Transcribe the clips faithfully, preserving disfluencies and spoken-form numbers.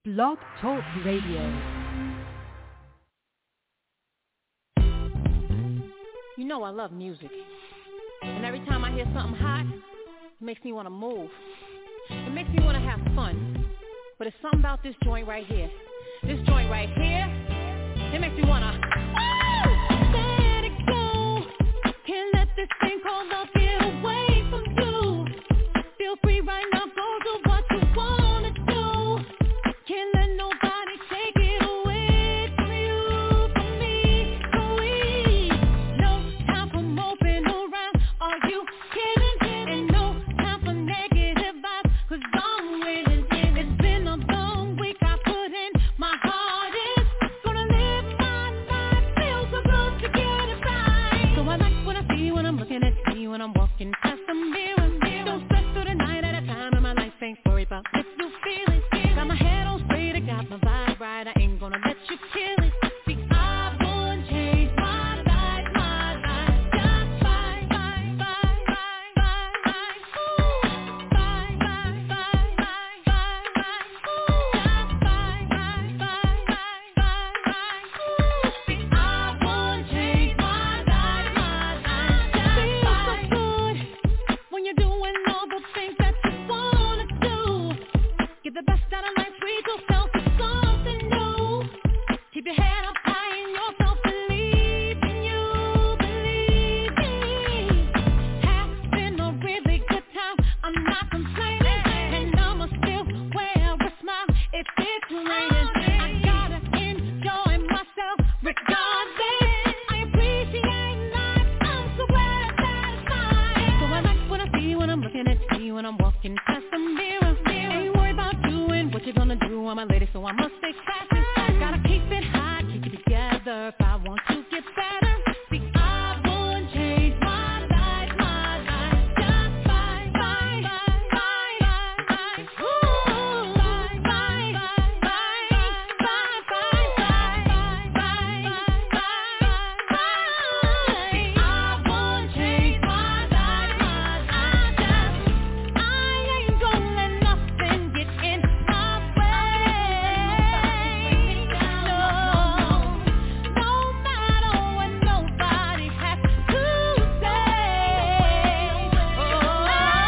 Blog Talk Radio. You know I love music. And every time I hear something hot, it makes me want to move. It makes me want to have fun. But it's something about this joint right here. This joint right here, it makes me want to... Let it go. Can't let this thing called love get away from you. Feel free right now, go do what you want to do. Can't let nobody take it away from you, from me, so easy. No time for moping around, are you kidding? And no time for negative vibes, cause I'm winning. It's been a long week, I put in my hardest. Gonna live my life, feel so good to get it right. So I like what I see when I'm looking at me, when I'm walking past the mirror. Don't stress through the night at a time, and my life ain't worried about if you feel it. Got my head on straight, I got my vibe right, I ain't gonna let you kill it. See, I won't change my life, my life. Just bye, bye, bye, bye, bye, bye. Ooh, bye, bye, bye, bye, bye, bye. Ooh, just bye, bye, bye, bye, bye, bye. Ooh, see, I won't change my life, my life. Just bye. Feels so good when you're doing all the things that you wanna do. Get the best out of life, treat yourself to something new. Keep your head up high in yourself, believe in you, believe me. Has been a really good time, I'm not complaining. And I'ma still wear a smile if it's raining. I gotta enjoy myself regardless. I appreciate life, I'm so glad I'm satisfied. So I like what I see when I'm looking at me, when I'm walking past the mirror. Ain't worried about doing what you're gonna do, I'm a lady, so I must stay classy. Gotta keep it high, keep it together if I want to get better. See, I won't change my life, my life. Just bye, bye, bye, bye, bye. Ooh, bye, bye, bye, bye, bye, bye, bye, bye, bye, bye. See, I won't change my life, my life. Just, I ain't gonna let nothing get in my way. No, no matter what nobody has to say. Oh,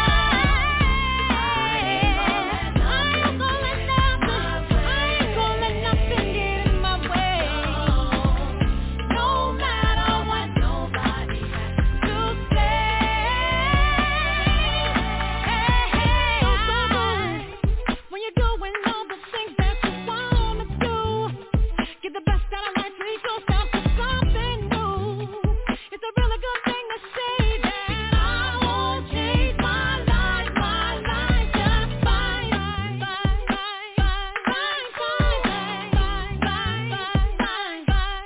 I ain't gonna let nothing, I ain't gonna let nothing get in my way. No matter what nobody has to say. When you're doing all the things that you wanna do, get the best out of life, treat yourself to something new. It's a really good thing to say that I won't change my life, my life. Just bye, bye, bye, bye, bye, bye, bye, bye, bye, bye,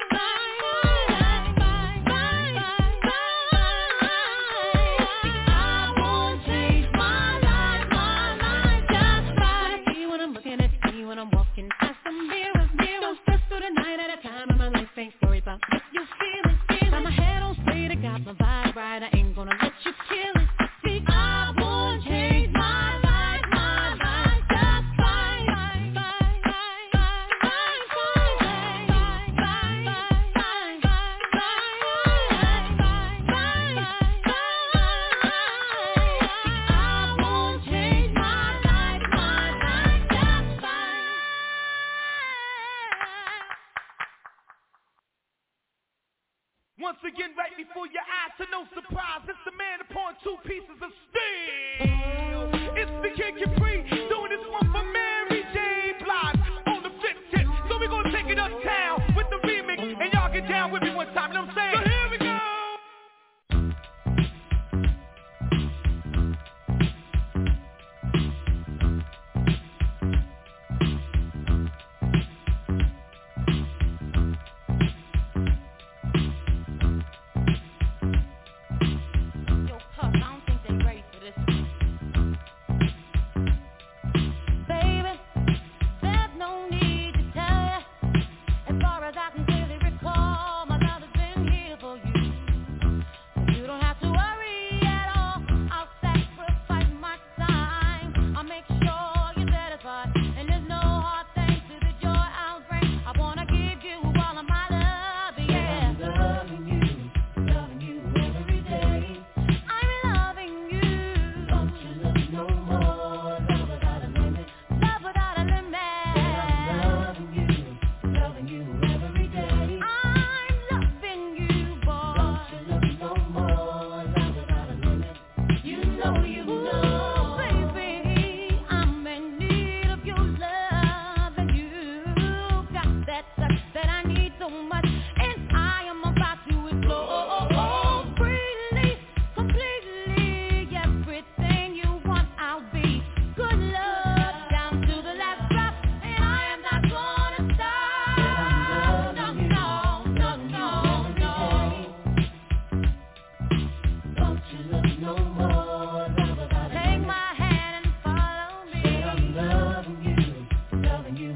I won't change my life, my life. Just bye. See when I'm looking at me, when I'm walking past the mirror. Don't stress through the night at a time, and my life ain't worried about if you feel it. Got my head on straight, I got my vibe right, I ain't gonna let you kill it. See, I won't change my life, my life. Just bye, bye, bye, bye, bye, bye, bye, bye, bye, bye, I won't change my life, my life. Just bye. Once again, right before your eyes, to no surprise, it's the man upon two pieces of steel. It's the Kid Capri, doing this one for Mary J. Blige on the fifth tip. So we gonna take it uptown with the remix, and y'all get down with me one time, you know what I'm saying? So here we go. Yo, Puff, I don't think they ready for this.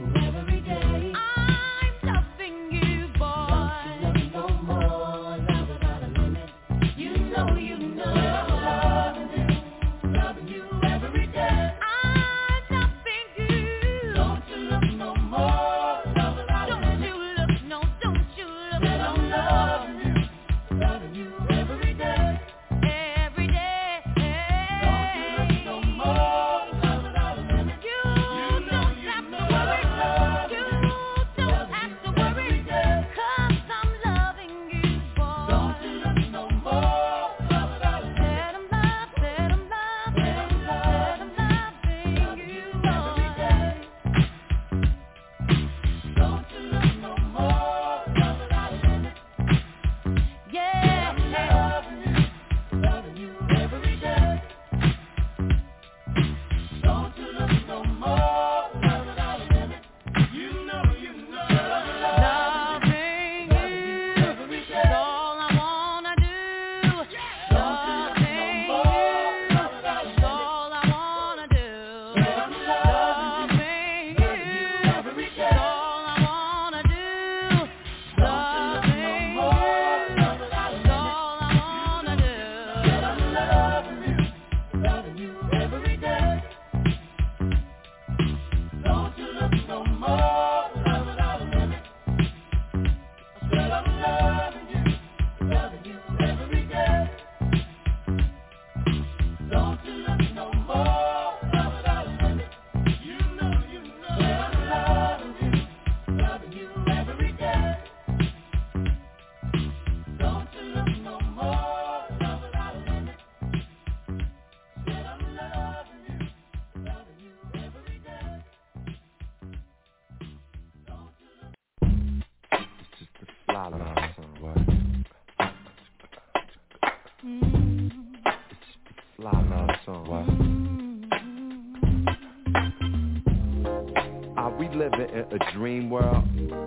A dream world.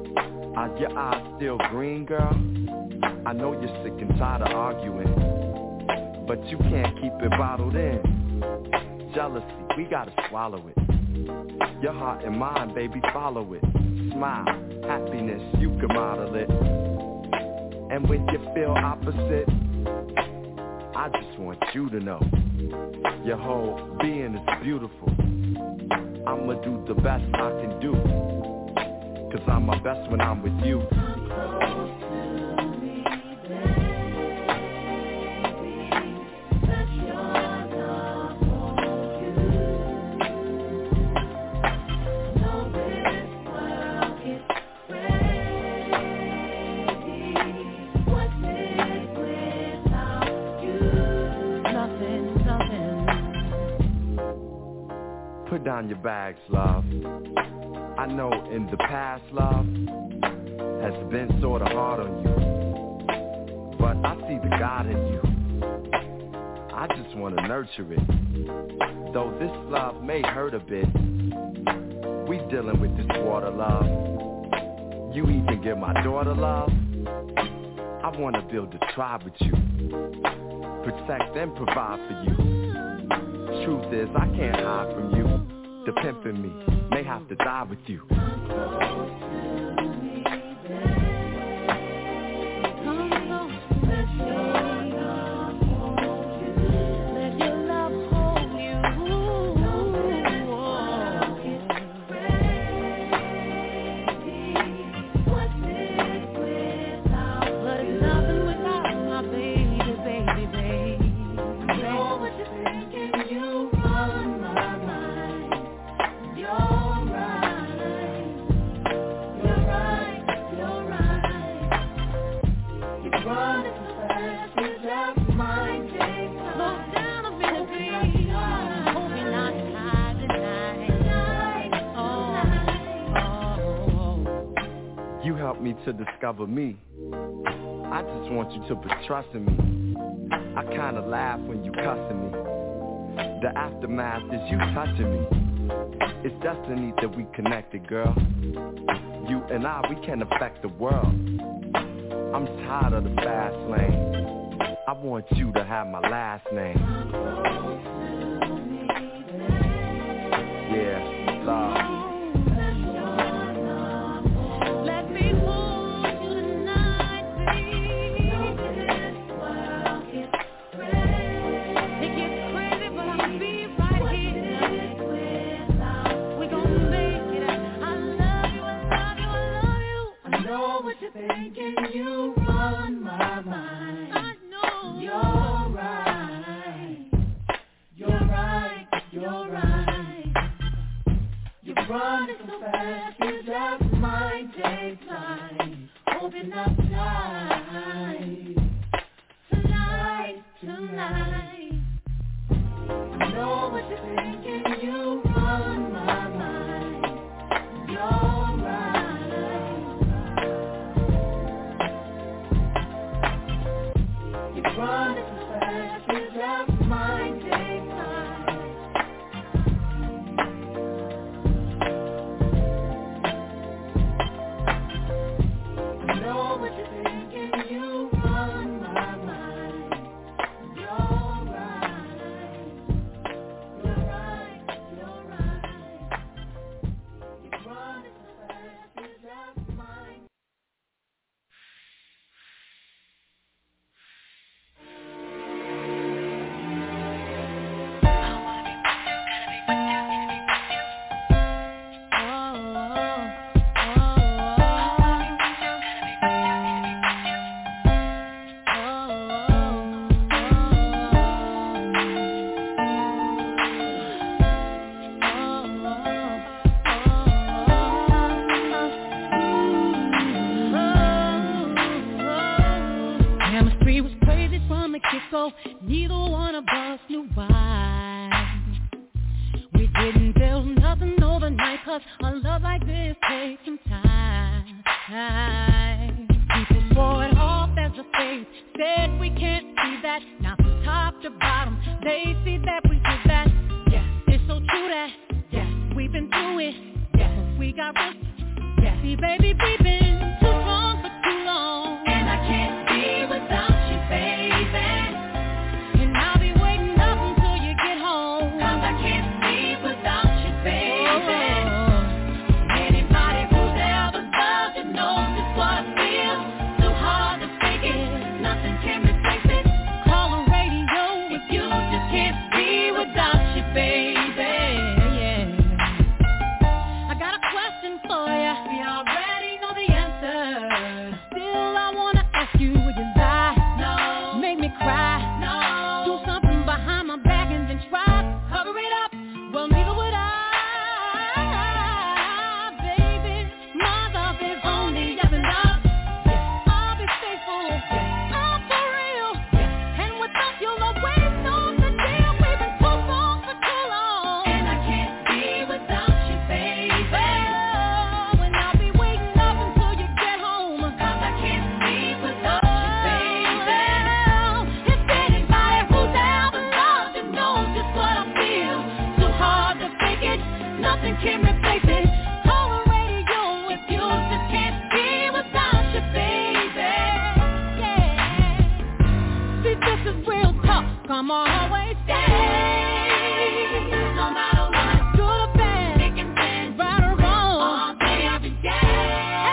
Are your eyes still green, girl? I know you're sick and tired of arguing, but you can't keep it bottled in. Jealousy, we gotta swallow it. Your heart and mind, baby, follow it. Smile, happiness, you can model it. And when you feel opposite, I just want you to know your whole being is beautiful. I'ma do the best I can do, 'cause I'm my best when I'm with you. Put down your bags, love. I know in the past, love has been sorta hard on you, but I see the God in you. I just wanna nurture it. Though this love may hurt a bit, we dealing with this water, love. You even give my daughter love. I wanna build a tribe with you, protect and provide for you. Truth is, I can't hide from you. The pimp in me may have to die with you. To discover me, I just want you to put trust in me. I kinda laugh when you cussing me. The aftermath is you touching me. It's destiny that we connected, girl. You and I, we can affect the world. I'm tired of the fast lane. I want you to have my last name. Yeah, love. night's light. Open up tonight, tonight, tonight. I know what you're thinking, you run my mind. You're right. You run it so fast, you just might take time. I know what you're thinking, you run my mind. You're right. You're right, you're right. You run it so fast, you just might. Chemistry was crazy from the get-go. Neither one of us knew why. We didn't build nothing overnight, cause a love like this takes some time. People swore it off as a phase, said we can't see that. Now from top to bottom, they see that we did that. Yeah, it's so true that, yeah, we've been through it. Yeah, we got risk. Yeah, see baby, we've been too strong for too long. And I can't be without you, baby. And I'll be waiting up until you get home. Cause I can't sleep without you, baby. Oh. Anybody who's ever loved you knows just what I feel. Too hard to fake it, nothing can replace it. Call the radio if you just can't be without you, baby. Yeah. I got a question for ya. We already know the answer. Still, I wanna ask you, would you lie? No. Make me cry? No. Do something behind my back and then try to cover it up? Well, neither would I, baby. My love is only up and up. Yeah. I'll be faithful. Yeah. I'm for real. Yeah. And without you, always know the deal. We've been too strong for too long. And I can't be without you, baby. Oh, and I'll be waiting up until you get home. Cause I can't sleep without you, baby. If anybody who's ever loved you knows just what I feel. Too hard to fake it, nothing can replace it. Call the radio if you just can't be without you, baby. Yeah. See, this is real talk. Come on, always stay. No matter what, good or bad, thick and thin, right or wrong, all day, every day.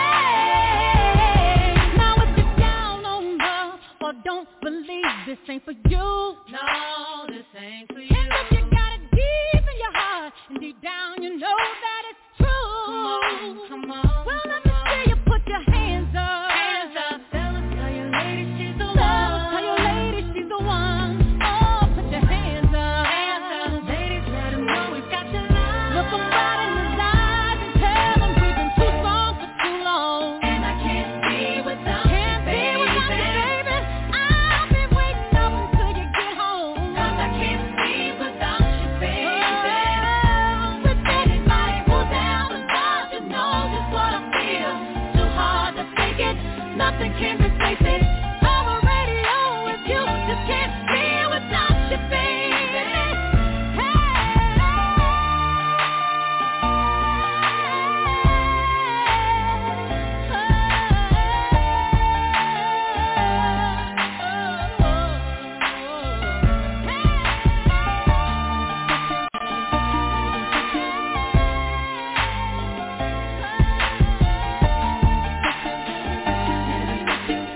Hey, now if you're down on love or don't believe this ain't for you, no, this ain't for you. And if you got it deep in your heart and deep down you know that it's true. Come on, come on. Well, let me see you put your hands up. Hands up. Tell us, tell your lady she's the one. Tell your lady she's the one. Oh, put your hands up. Hands up. Ladies, let 'em know we've got your love. Look 'em right in the eyes and tell 'em we've been too strong for too long. And I can't be without you, Can't be without you, baby. I'll be waiting up until you get home. Cause I can't sleep without you, baby. Oh, with anybody who's ever loved you knows just what I feel. Too hard to fake it, nothing can replace it. Call the radio if you just can't be without you, baby. Hey.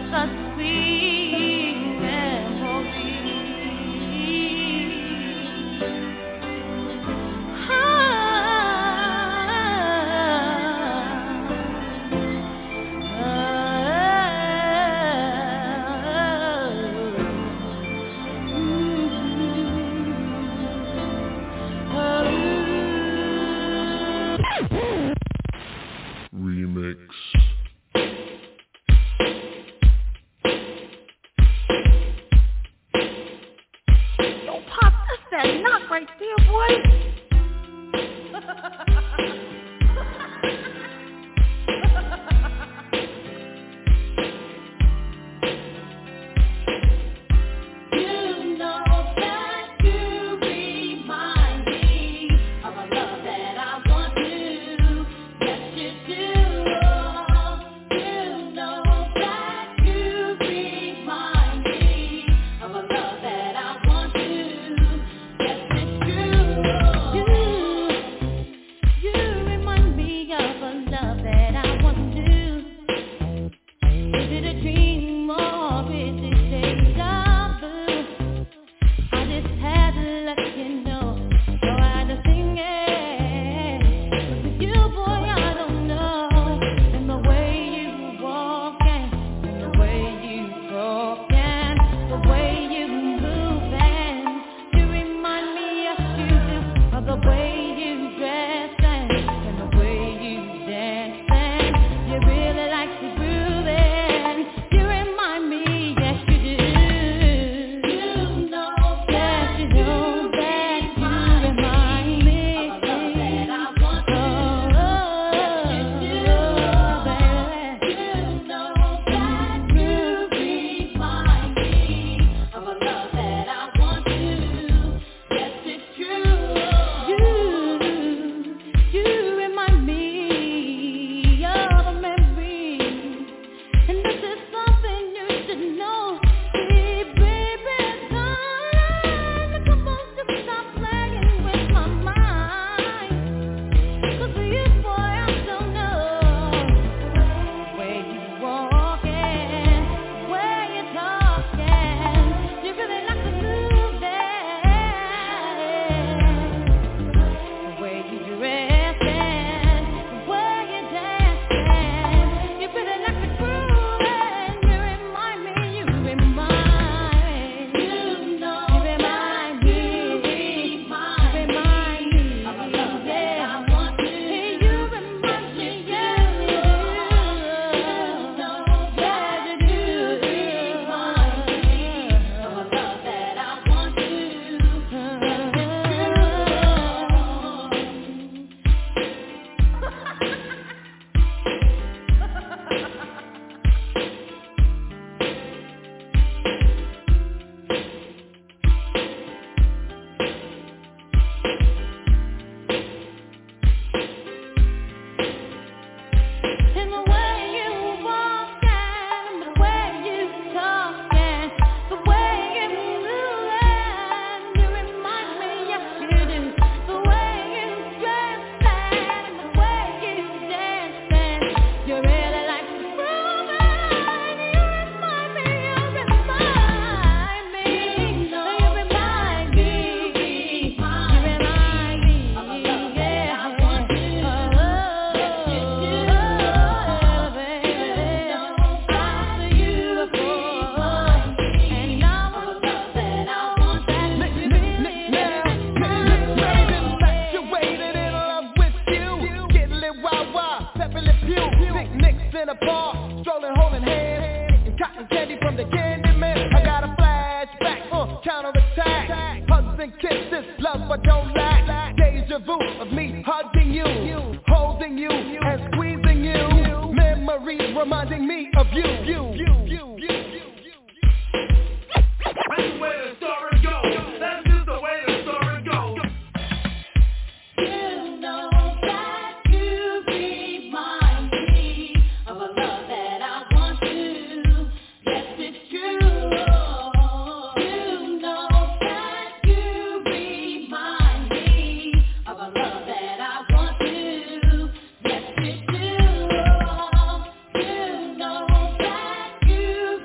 You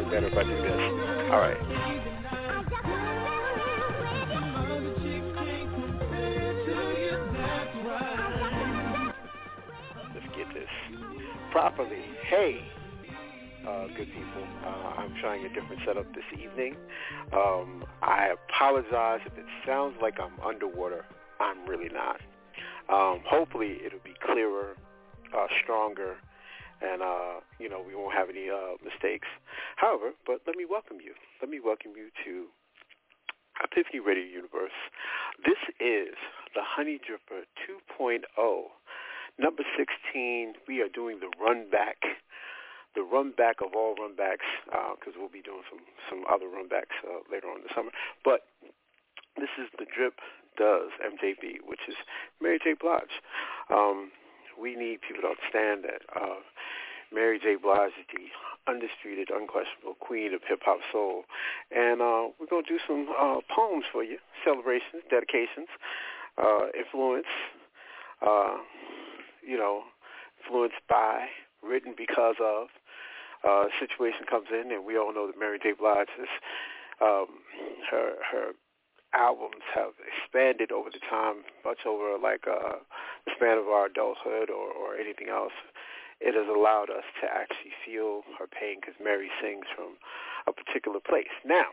better if I do this. All right. Let's get this properly. Hey, uh, good people. Uh, I'm trying a different setup this evening. Um, I apologize if it sounds like I'm underwater. I'm really not. Um, hopefully it'll be clearer, uh, stronger, and, uh, you know, we won't have any uh, mistakes. However, but let me welcome you. Let me welcome you to Epiphany Radio Universe. This is the Honey Dripper two point oh. Number sixteen, we are doing the run back, the run back of all run backs, because uh, we'll be doing some, some other run backs uh, later on in the summer. But this is the Drip Does M J B, which is Mary J. Blige. Um, we need people to understand that uh, Mary J. Blige is the undisputed, unquestionable queen of hip-hop soul. And uh, we're going to do some uh, poems for you, celebrations, dedications, uh, influence, uh, you know, influenced by, written because of. Uh, situation comes in, and we all know that Mary J. Blige is, um, her, her albums have expanded over the time, much over like uh, the span of our adulthood or, or anything else. It has allowed us to actually feel her pain because Mary sings from a particular place. Now,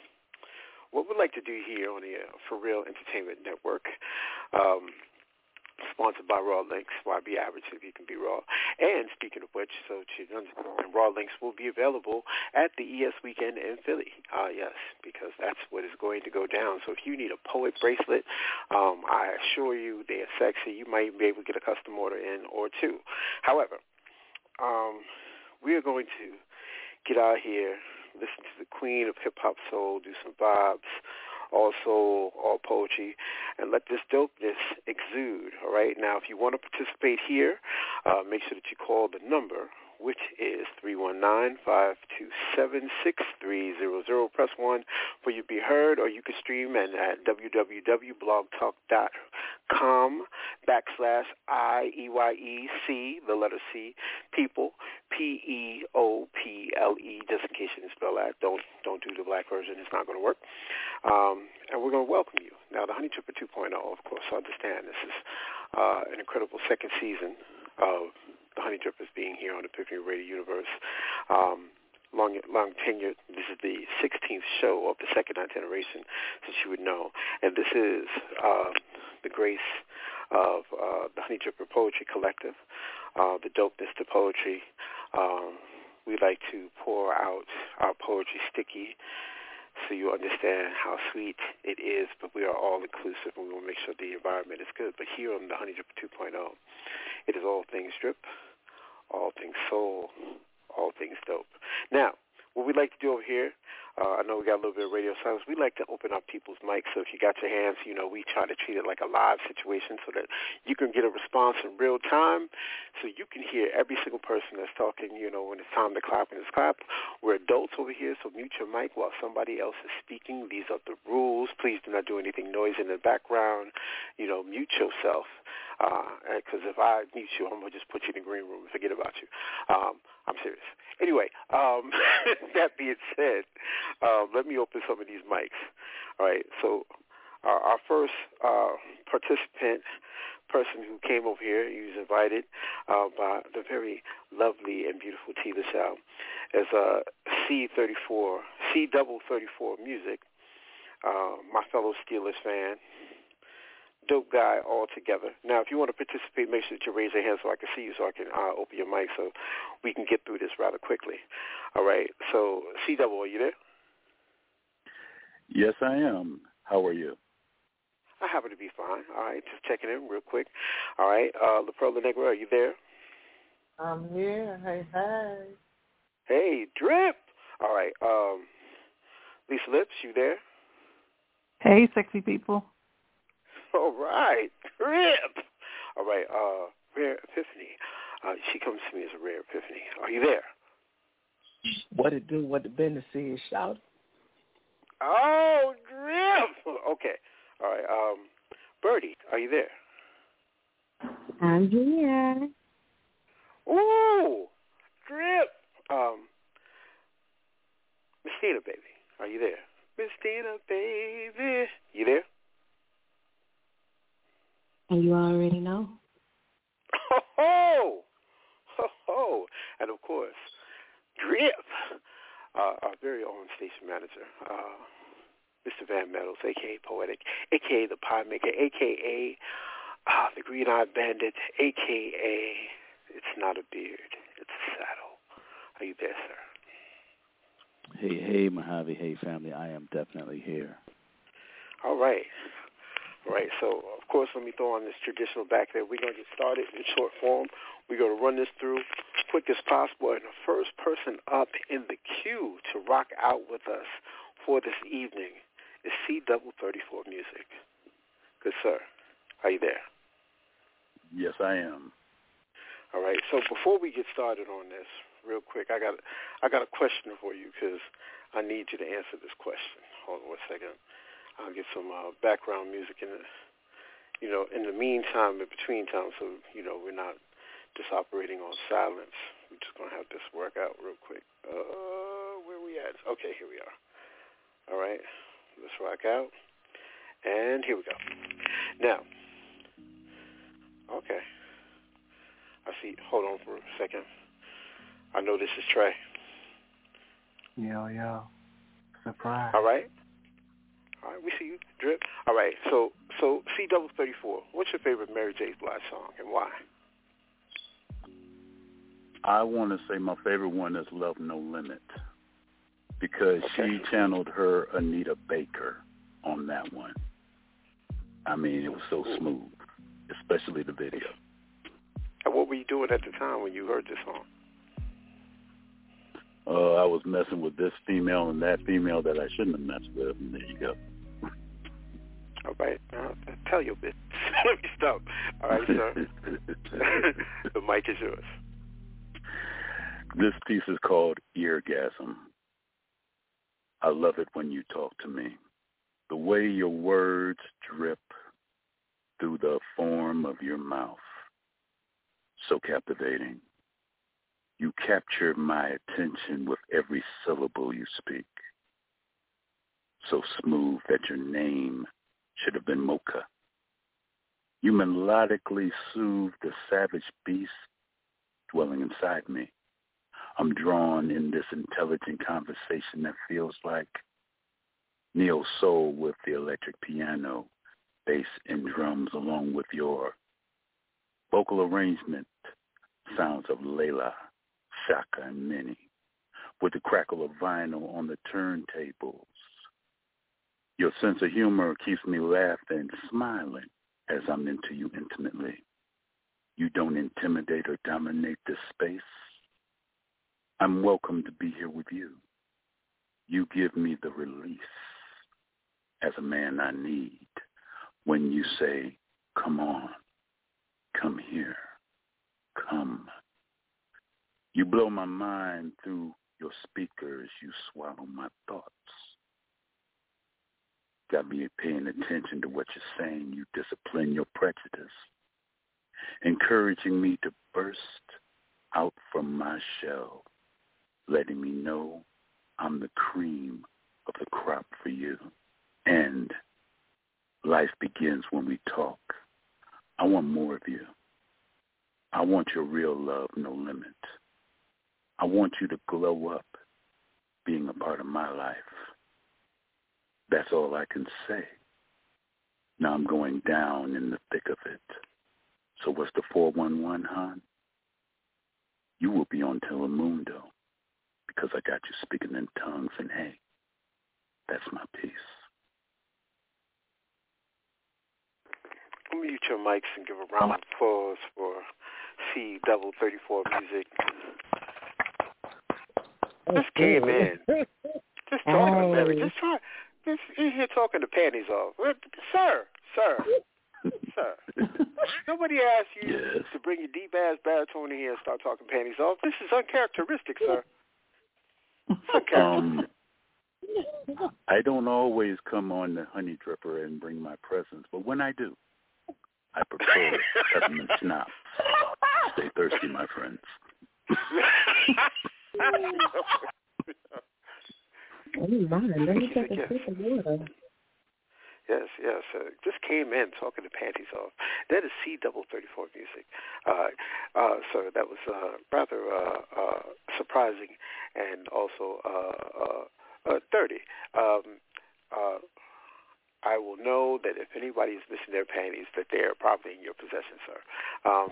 what we'd like to do here on the uh, For Real Entertainment Network, um, sponsored by Raw Links, why be average if you can be raw? And speaking of which, so and Raw Links will be available at the E S Weekend in Philly. Uh, yes, because that's what is going to go down. So if you need a poet bracelet, um, I assure you they are sexy. You might be able to get a custom order in or two. However, um, we are going to get out here, listen to the queen of hip-hop soul, do some vibes, all soul, all poetry, and let this dopeness exude, all right? Now, if you want to participate here, uh, make sure that you call the number, which is three one nine, five two seven, six three zero zero. Press one for you to be heard, or you can stream and at www.blogtalk.com backslash I E Y E C, the letter C, people, P E O P L E, just in case you didn't spell that. Don't, don't do the black version. It's not going to work. Um, and we're going to welcome you. Now, the Honey Dripper two point oh, of course, I understand this is uh, an incredible second season of the Honey Drippers being here on Epiphany Radio Universe. Um, long, long tenured. This is the sixteenth show of the second iteration, since you would know. And this is uh, the grace of uh, the Honey Dripper Poetry Collective, uh, the dopeness to poetry. Um, we like to pour out our poetry sticky so you understand how sweet it is, but we are all inclusive, and we will make sure the environment is good. But here on the Honey Dripper two point oh, it is all things drip, all things soul, all things dope. Now, what we like to do over here, uh, I know we got a little bit of radio silence. We like to open up people's mics, so if you got your hands, you know, we try to treat it like a live situation so that you can get a response in real time, so you can hear every single person that's talking, you know, when it's time to clap and it's clap. We're adults over here, so mute your mic while somebody else is speaking. These are the rules. Please do not do anything noisy in the background. You know, mute yourself, because uh, if I mute you, I'm going to just put you in the green room and forget about you. Um, I'm serious. Anyway, um, that being said, uh, let me open some of these mics. All right, so our, our first uh, participant, person who came over here, he was invited uh, by the very lovely and beautiful T. LaSalle, is uh, C thirty-four, C double thirty-four Music, uh, my fellow Steelers fan. Dope guy altogether. Now, if you want to participate, make sure that you raise your hand so I can see you, so I can uh, open your mic so we can get through this rather quickly. All right. So, C Double, are you there? Yes, I am. How are you? I happen to be fine. All right. Just checking in real quick. All right. Uh, La Perla Negra, are you there? I'm here. Hey, hey. Hey, Drip. All right. Um, Lisa Lips, you there? Hey, sexy people. All right, Rip. All right, uh, Rare Epiphany. Uh, she comes to me as a Rare Epiphany. Are you there? What it do? What the business is? Shout. Oh, Drip. Okay. All right. Um, Birdie, are you there? I'm here. Ooh, Drip. Um, Tina, baby. Are you there? Miss Tina, baby. You there? And you already know. Ho, ho! Ho, ho! And, of course, Drip, uh, our very own station manager, uh, Mister Van Meadows, a k a. Poetic, a k a the Pie Maker, a k a. Uh, the Green-Eyed Bandit, a k a. It's not a beard, it's a saddle. Are you there, sir? Hey, hey, Mojave, hey, family. I am definitely here. All right. All right, so, of course, let me throw on this traditional back there. We're going to get started in short form. We're going to run this through quick as possible. And the first person up in the queue to rock out with us for this evening is C Double thirty-four Music. Good, sir. Are you there? Yes, I am. All right, so before we get started on this, real quick, I got I got a question for you because I need you to answer this question. Hold on one second. I'll get some uh, background music in the, you know, in the meantime, in between time, so, you know, we're not just operating on silence. We're just going to have this work out real quick. Uh, where are we at? Okay, here we are. All right, let's rock out. And here we go. Now, okay. I see, hold on for a second. I know this is Trey. Yo, yo. Surprise. All right. All right, we see you, Drip. All right, so so C Double thirty-four, what's your favorite Mary J. Blige song and why? I want to say my favorite one is Love No Limit because okay. she channeled her Anita Baker on that one. I mean, it was so smooth, especially the video. And what were you doing at the time when you heard this song? Uh, I was messing with this female and that female that I shouldn't have messed with, and there you go. All right. Uh, tell your bitch. Let me stop. All right, sir. The mic is yours. This piece is called Eargasm. I love it when you talk to me. The way your words drip through the form of your mouth. So captivating. You capture my attention with every syllable you speak. So smooth that your name should have been Mocha. You melodically soothe the savage beast dwelling inside me. I'm drawn in this intelligent conversation that feels like neo-soul with the electric piano, bass and drums along with your vocal arrangement, sounds of Layla, Shaka, and Minnie, with the crackle of vinyl on the turntables. Your sense of humor keeps me laughing and smiling as I'm into you intimately. You don't intimidate or dominate this space. I'm welcome to be here with you. You give me the release as a man I need when you say, come on, come here, come. You blow my mind through your speakers. You swallow my thoughts. Got me paying attention to what you're saying. You discipline your prejudice, encouraging me to burst out from my shell, letting me know I'm the cream of the crop for you. And life begins when we talk. I want more of you. I want your real love, no limit. I want you to glow up being a part of my life. That's all I can say. Now I'm going down in the thick of it. So what's the four one one, hon? You will be on Telemundo because I got you speaking in tongues, and hey, that's my piece. Mute your mics and give a round of applause for C Double thirty-four Music. Just came in. Just talking to Mary. Just try. Just in here talking the panties off. Sir, sir, sir. Nobody asked you yes. to bring your deep-ass baritone in here and start talking panties off. This is uncharacteristic, sir. Um, I don't always come on the Honey Dripper and bring my presents, but when I do, I prefer peppermint schnapps. Stay thirsty, my friends. Oh, my. Let me take a sip of water. Yes, yes. Uh, just came in talking the panties off. That is C double thirty-four music. Uh, uh, so that was uh, rather uh, uh, surprising and also uh, uh, uh, dirty. Um, uh, I will know that if anybody is missing their panties, that they are probably in your possession, sir. Um,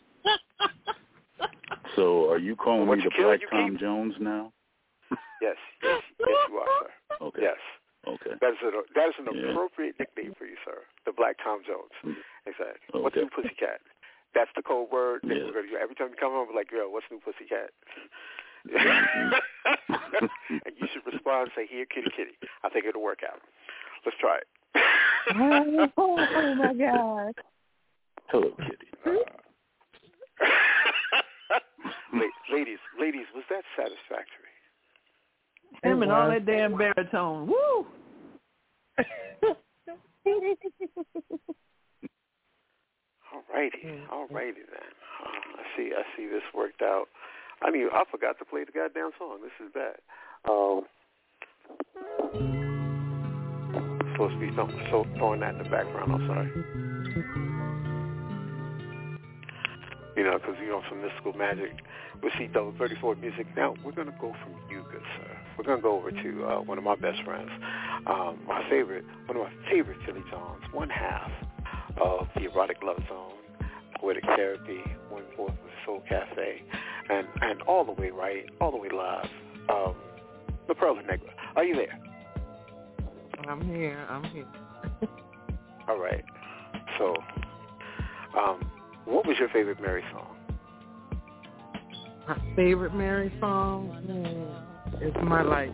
so are you calling me the Black Tom keep? Jones now? Yes, yes, yes, you are, sir. Okay. Yes. Okay. That is, a, that is an yeah. appropriate nickname for you, sir. The Black Tom Jones. Exactly. Okay. What's new, pussycat? That's the code word that yeah. we're going to use. Every time you come home, we're like, yo, what's new, pussycat? And you should respond and say, here, kitty, kitty. I think it'll work out. Let's try it. oh, oh, my God. Hello, kitty. Uh, ladies, ladies, was that satisfactory? Him and all that damn baritone. Woo! All righty, all righty then. Uh, I see, I see this worked out. I mean, I forgot to play the goddamn song. This is bad. Um, supposed to be th- so throwing that in the background. I'm sorry. You know, because, you know, some mystical magic with C double thirty-four music. Now, we're going to go from you, good sir. We're going to go over to uh, one of my best friends, um, my favorite, one of my favorite Philly Johns, one half of the Erotic Love Zone, Poetic Therapy, one fourth of the Soul Cafe, and, and all the way right, all the way live, um, La Perla Negra. Are you there? I'm here, I'm here. All right. So, um, what was your favorite Mary song? My favorite Mary song mm, is My Life.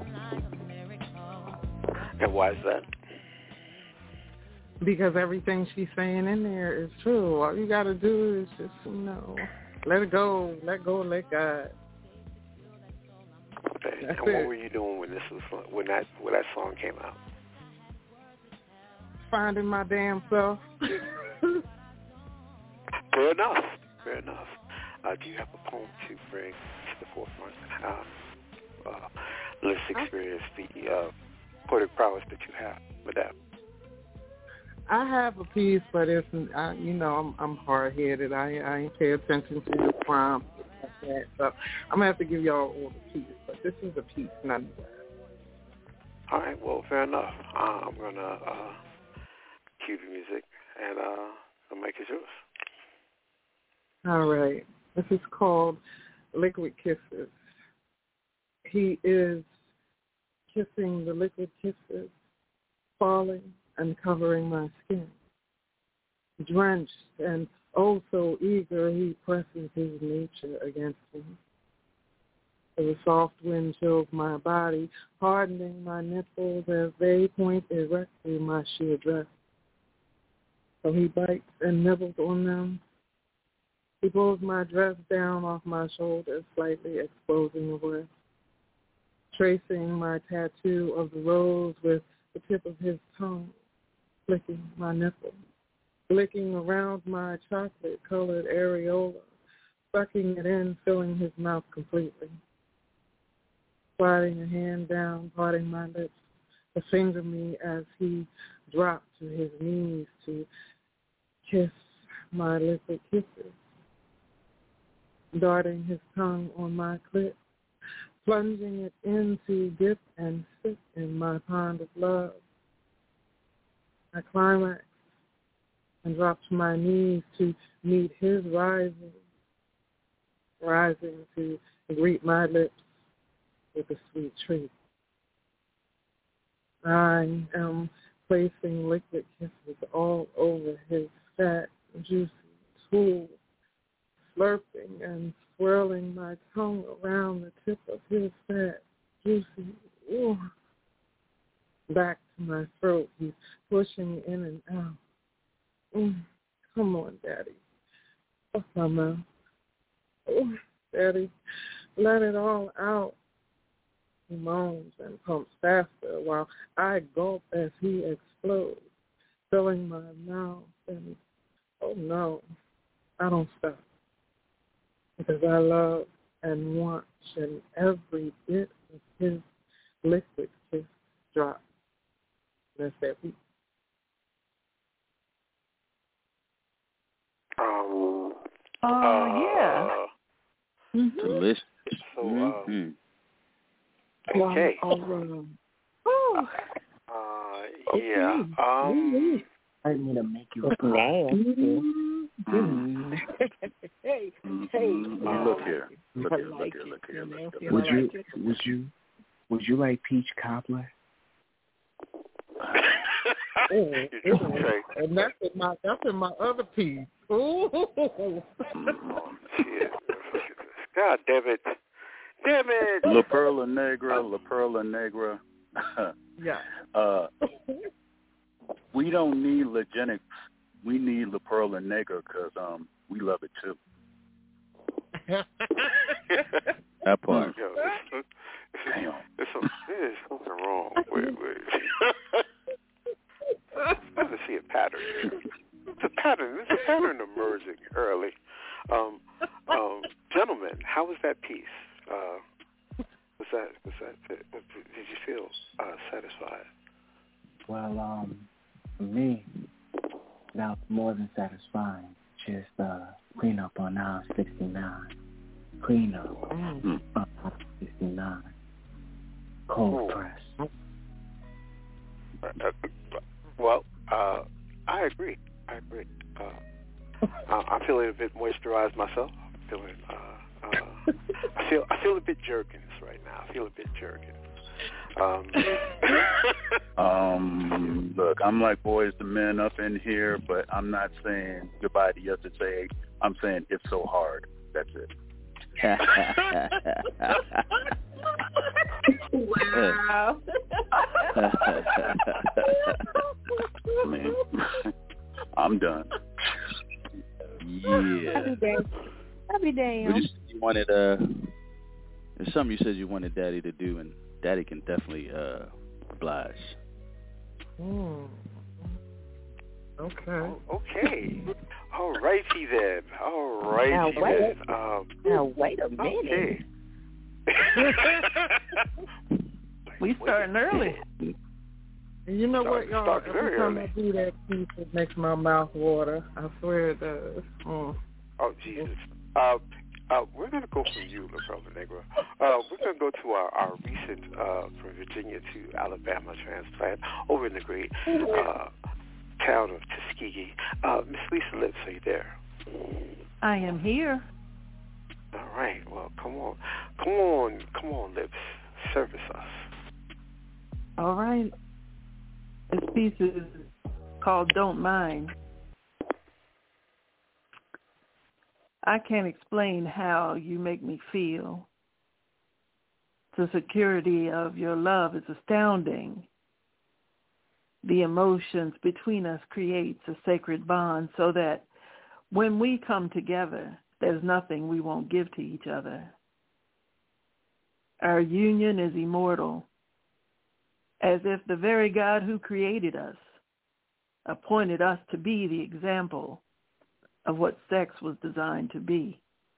And why is that? Because everything she's saying in there is true. All you got to do is just, you know, let it go. Let go, let God. Okay. That's and it. What were you doing when this was when that when that song came out? Finding my damn self. Fair enough. Fair enough. Uh, do you have a poem to bring to the forefront? Uh, uh, let's experience the uh, poetic prowess that you have with that. I have a piece, but it's, I, you know, I'm, I'm hard-headed. I, I ain't pay attention to the prompt like that. So I'm going to have to give y'all all the pieces, but this is a piece, nonetheless. All right. Well, fair enough. Uh, I'm going to uh, cue the music, and uh, the mic is yours. All right. This is called Liquid Kisses. He is kissing the liquid kisses, falling and covering my skin. Drenched and oh so eager, he presses his nature against me. The soft wind chills my body, hardening my nipples as they point erect through my sheer dress. So he bites and nibbles on them. He pulls my dress down off my shoulders, slightly exposing the breast, tracing my tattoo of the rose with the tip of his tongue, flicking my nipple, flicking around my chocolate-colored areola, sucking it in, filling his mouth completely, sliding a hand down, parting my lips, to finger me as he dropped to his knees to kiss my liquid kisses, darting his tongue on my clit, plunging it in to dip and sit in my pond of love. I climaxed and dropped to my knees to meet his rising, rising to greet my lips with a sweet treat. I am placing liquid kisses all over his fat, juicy tool, slurping and swirling my tongue around the tip of his fat, juicy, ooh, back to my throat. He's pushing in and out. Mm, come on, Daddy. Fuck my mouth. Oh, Daddy, let it all out. He moans and pumps faster while I gulp as he explodes, filling my mouth. And, oh, no, I don't stop. Because I love and want and every bit of his liquid kiss. drop. That's that piece. Um. Oh, uh, yeah. Mm-hmm. Delicious. So, mm-hmm. uh, okay. Um, Uh, yeah. Um. I need to make you a nasty. Mm. Hey, hey. Um, look here. Look I here. like Look here. it. Look here. Look Nasty, here. I Would you? like it. Would you? Would you like peach cobbler? Mm, You're mm. okay. And that's in my that's in my other piece. Ooh. Oh, shit. God damn it. Damn it. La Perla Negra, La Perla Negra. Yeah. uh, we don't need Legenics. We need La Perla Negra because um, we love it too. That part. Yo, this, Damn. There's, some, there's something wrong with it. I'm starting to see a pattern. It's a pattern. There's a pattern emerging early. Um, um, gentlemen, how was that piece? Uh, was that, was that, did you feel uh, satisfied? Well, um, for me, that was more than satisfying. Just uh, clean up on aisle sixty-nine. Clean up Mm. on aisle sixty-nine. Cold Ooh. press. Uh, uh, well, uh, I agree. I agree. Uh, I, I'm feeling a bit moisturized myself. I'm feeling. Uh, uh, I feel. I feel a bit jerkins right now. I feel a bit jerkins. Um, um, look, I'm like boys to men up in here, but I'm not saying goodbye to yesterday. I'm saying it's so hard. That's it. Wow. Man, I'm done. Yeah. Happy day. But you, you wanted uh, there's something you said you wanted Daddy to do, and Daddy can definitely uh oblige. Mm. Okay. oh, okay. All righty then. All righty Now, wait. then. Um, Now, wait a minute. okay. We starting early. You know Start- what, y'all? start Every very time early. I do that piece, it makes my mouth water. I swear it does. Mm. Oh, Jesus. Uh, uh, we're going to go from you, La Perla Negra. Uh, we're going to go to our, our recent, uh, from Virginia to Alabama transplant over in the great uh, town of Tuskegee. Uh, Miss Lisa Lips, are you there? I am here. All right. Well, come on. Come on. Come on, Lips. Service us. All right. This piece is called Don't Mind. I can't explain how you make me feel. The security of your love is astounding. The emotions between us creates a sacred bond so that when we come together, there's nothing we won't give to each other. Our union is immortal, as if the very God who created us appointed us to be the example of what sex was designed to be.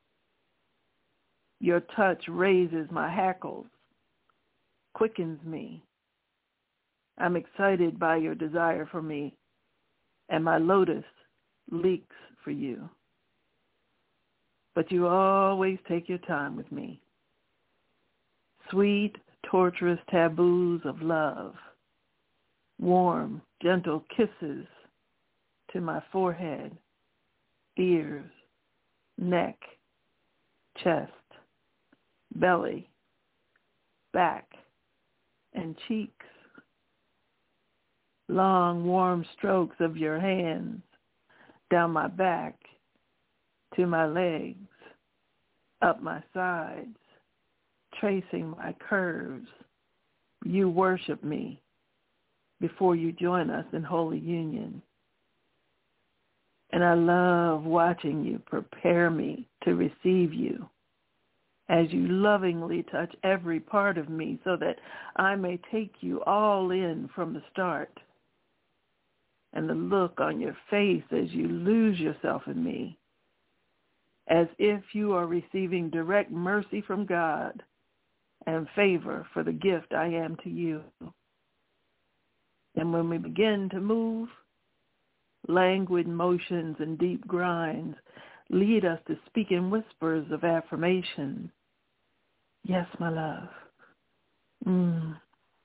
Your touch raises my hackles, quickens me. I'm excited by your desire for me, and my lotus leaks for you. But you always take your time with me. Sweet, torturous taboos of love, warm, gentle kisses to my forehead, ears, neck, chest, belly, back, and cheeks. Long, warm strokes of your hands down my back, to my legs, up my sides, tracing my curves. You worship me before you join us in holy union. And I love watching you prepare me to receive you as you lovingly touch every part of me so that I may take you all in from the start. And the look on your face as you lose yourself in me, as if you are receiving direct mercy from God and favor for the gift I am to you. And when we begin to move, languid motions and deep grinds lead us to speak in whispers of affirmation. Yes, my love. Mm.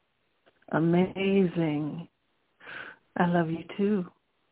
Amazing. I love you too.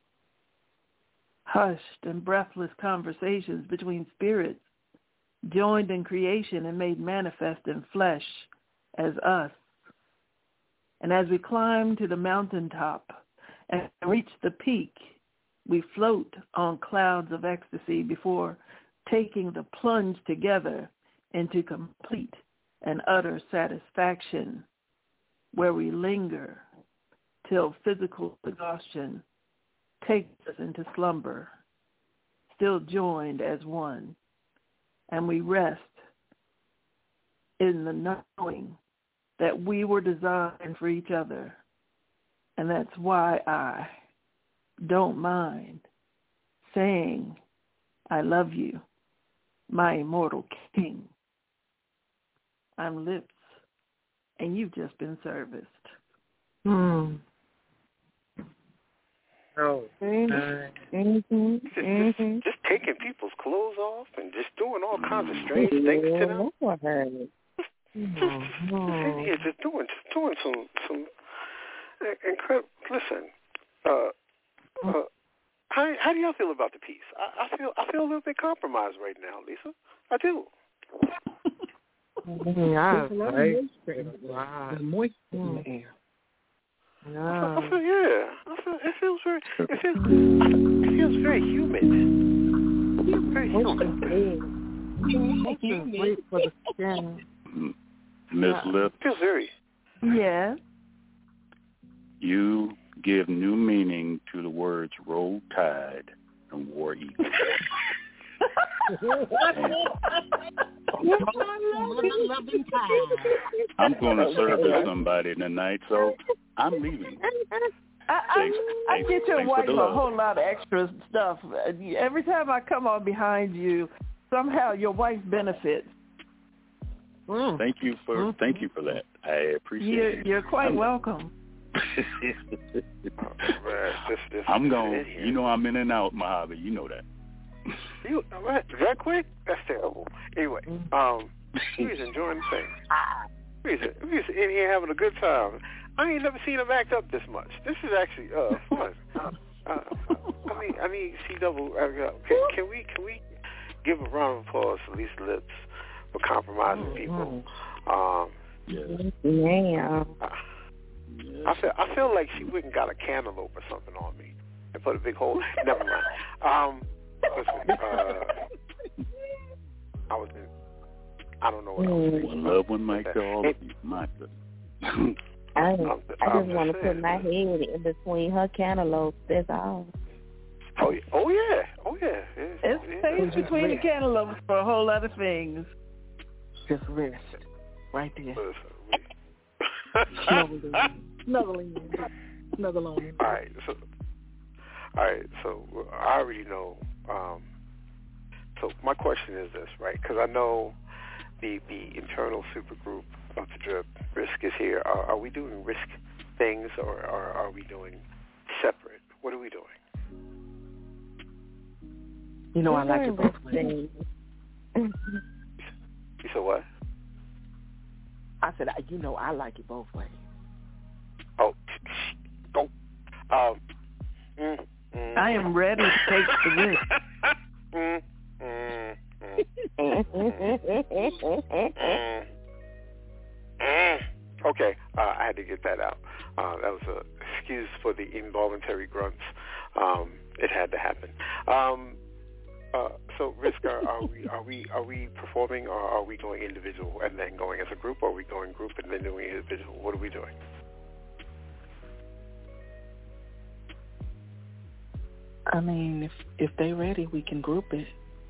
Hushed and breathless conversations between spirits, joined in creation and made manifest in flesh as us. And as we climb to the mountaintop and reach the peak, we float on clouds of ecstasy before taking the plunge together into complete and utter satisfaction, where we linger till physical exhaustion takes us into slumber, still joined as one, and we rest in the knowing that we were designed for each other, and that's why I don't mind saying I love you, my immortal king. I'm lips, and you've just been serviced. Hmm. Oh. Mm-hmm. Mm-hmm. Just, mm-hmm. just, just taking people's clothes off and just doing all kinds of strange things to them. Mm-hmm. Yeah, just doing, just doing some, some incredible. Listen, uh, uh, how how do y'all feel about the piece? I, I feel I feel a little bit compromised right now, Lisa. I do. Yeah, wow. The moisture in the air. No. I feel, yeah, I feel, it feels very, it feels, it feels very humid. It feels very humid. It's great for the skin. Miss Lip. It feels very. Yes. You give new meaning to the words Roll Tide and War Eagle. I'm going to service somebody tonight, so I'm leaving. I, I, thanks, I thanks, get your wife a love. whole lot of extra stuff. Every time I come on behind you, somehow your wife benefits. Mm. Thank you for mm-hmm. thank you for that. I appreciate you're, it. You're quite I'm, welcome. oh, man, this, this, I'm going. You know I'm in and out, Mojave. You know that. You that quick? That's terrible. Anyway, um, he's enjoying the thing. He's, he's in here having a good time. I ain't never seen him act up this much. This is actually uh fun. Uh, I mean, I mean, C double. Uh, can, can we can we give a round of applause to Lisa Lips for compromising mm-hmm. people? Um, yeah. yeah. I, I feel I feel like she went and got a cantaloupe or something on me and put a big hole. Never mind. Um. Listen, uh, I was in, I don't know what I was thinking. Love when Mike all of you. My goodness. I, I just want to put my head in between her cantaloupes. That's all. Oh yeah, oh yeah, oh yeah. It's, it's space yeah. between the cantaloupes for a whole lot of things. Just rest, right there. Snuggling, snuggling, snuggling. All right, so, all right, so I already know. Um, so my question is this, right? Because I know the the internal supergroup of the Drip, Risk is here. Are, are we doing Risk things, or, or are we doing separate? What are we doing? You know, I like it both ways. You said what? I said, you know, I like it both ways. Oh, oh, um, mm, mm. I am ready to take the risk. mm, mm, mm, mm, mm. Okay, uh, I had to get that out. Uh, that was an excuse for the involuntary grunts. Um, it had to happen. Um, uh, so, Risk, are, are we are we are we performing, or are we going individual and then going as a group, or are we going group and then doing individual? What are we doing? I mean, if if they're ready, we can group it.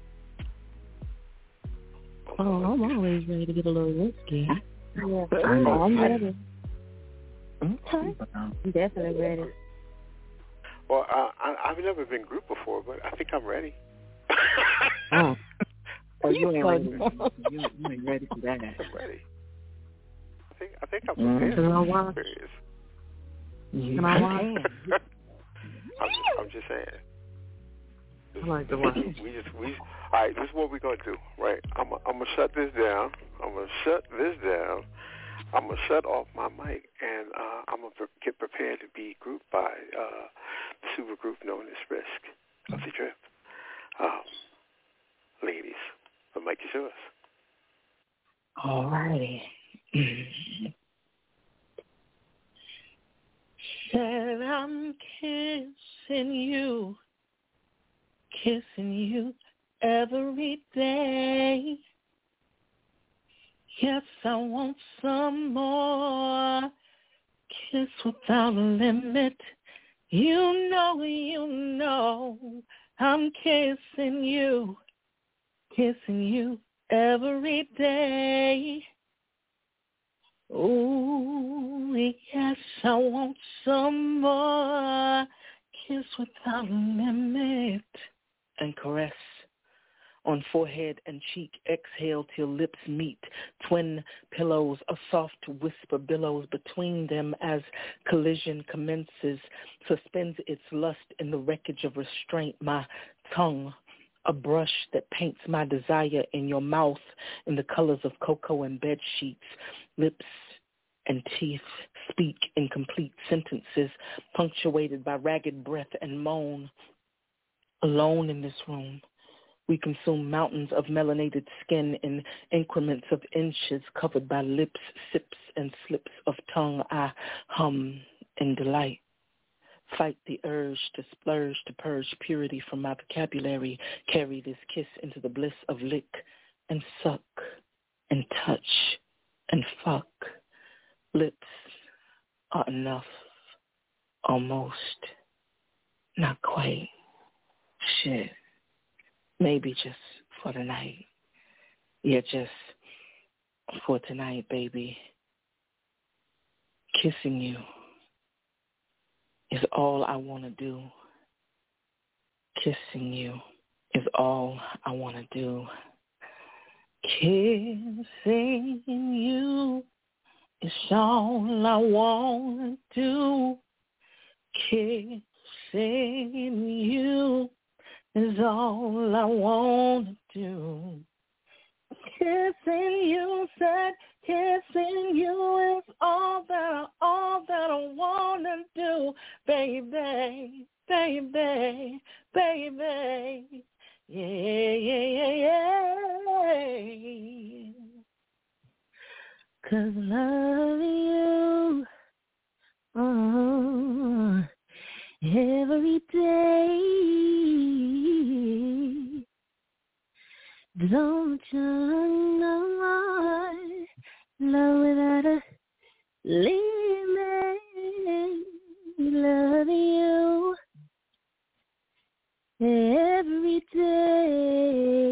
Oh, I'm always ready to get a little risky. Yeah, I'm, I'm ready. Okay, I'm definitely ready. Well, uh, I, I've never been group before, but I think I'm ready. oh. oh, you ain't ready. You, you ain't ready for that. I'm ready. I think I think I'm prepared. Mm-hmm. I'm Can I watch? I'm, I'm just saying. I like to watch. We just, we, all right, this is what we're going to do, right? I'm, I'm going to shut this down. I'm going to shut this down. I'm going to shut off my mic, and uh, I'm going to get prepared to be grouped by uh, the super group known as Risk of the Drip. Um, ladies, the mic is yours. All righty. Said I'm kissing you, kissing you every day. Yes, I want some more. Kiss without a limit. You know, you know, I'm kissing you, kissing you every day. Oh, yes, I want some more. Kiss without a limit. And caress on forehead and cheek, exhale till lips meet. Twin pillows, a soft whisper billows between them as collision commences, suspends its lust in the wreckage of restraint. My tongue, a brush that paints my desire in your mouth in the colors of cocoa and bed sheets. Lips and teeth speak incomplete sentences punctuated by ragged breath and moan. Alone in this room, we consume mountains of melanated skin in increments of inches covered by lips, sips, and slips of tongue. I hum in delight. Fight the urge to splurge, to purge purity from my vocabulary. Carry this kiss into the bliss of lick and suck and touch and fuck. Lips are enough. Almost. Not quite. Shit. Maybe just for the night. Yeah, just for tonight, baby. Kissing you is all I want to do. Kissing you is all I want to do. Kissing you is all I want to do. Kissing you is all I want to do. Kissing you, said kissing you is all that, all that I want to do. Baby, baby, baby, yeah, yeah, yeah, yeah. 'Cause I love you, oh, every day. Don't you know I love without a limit? Love you every day.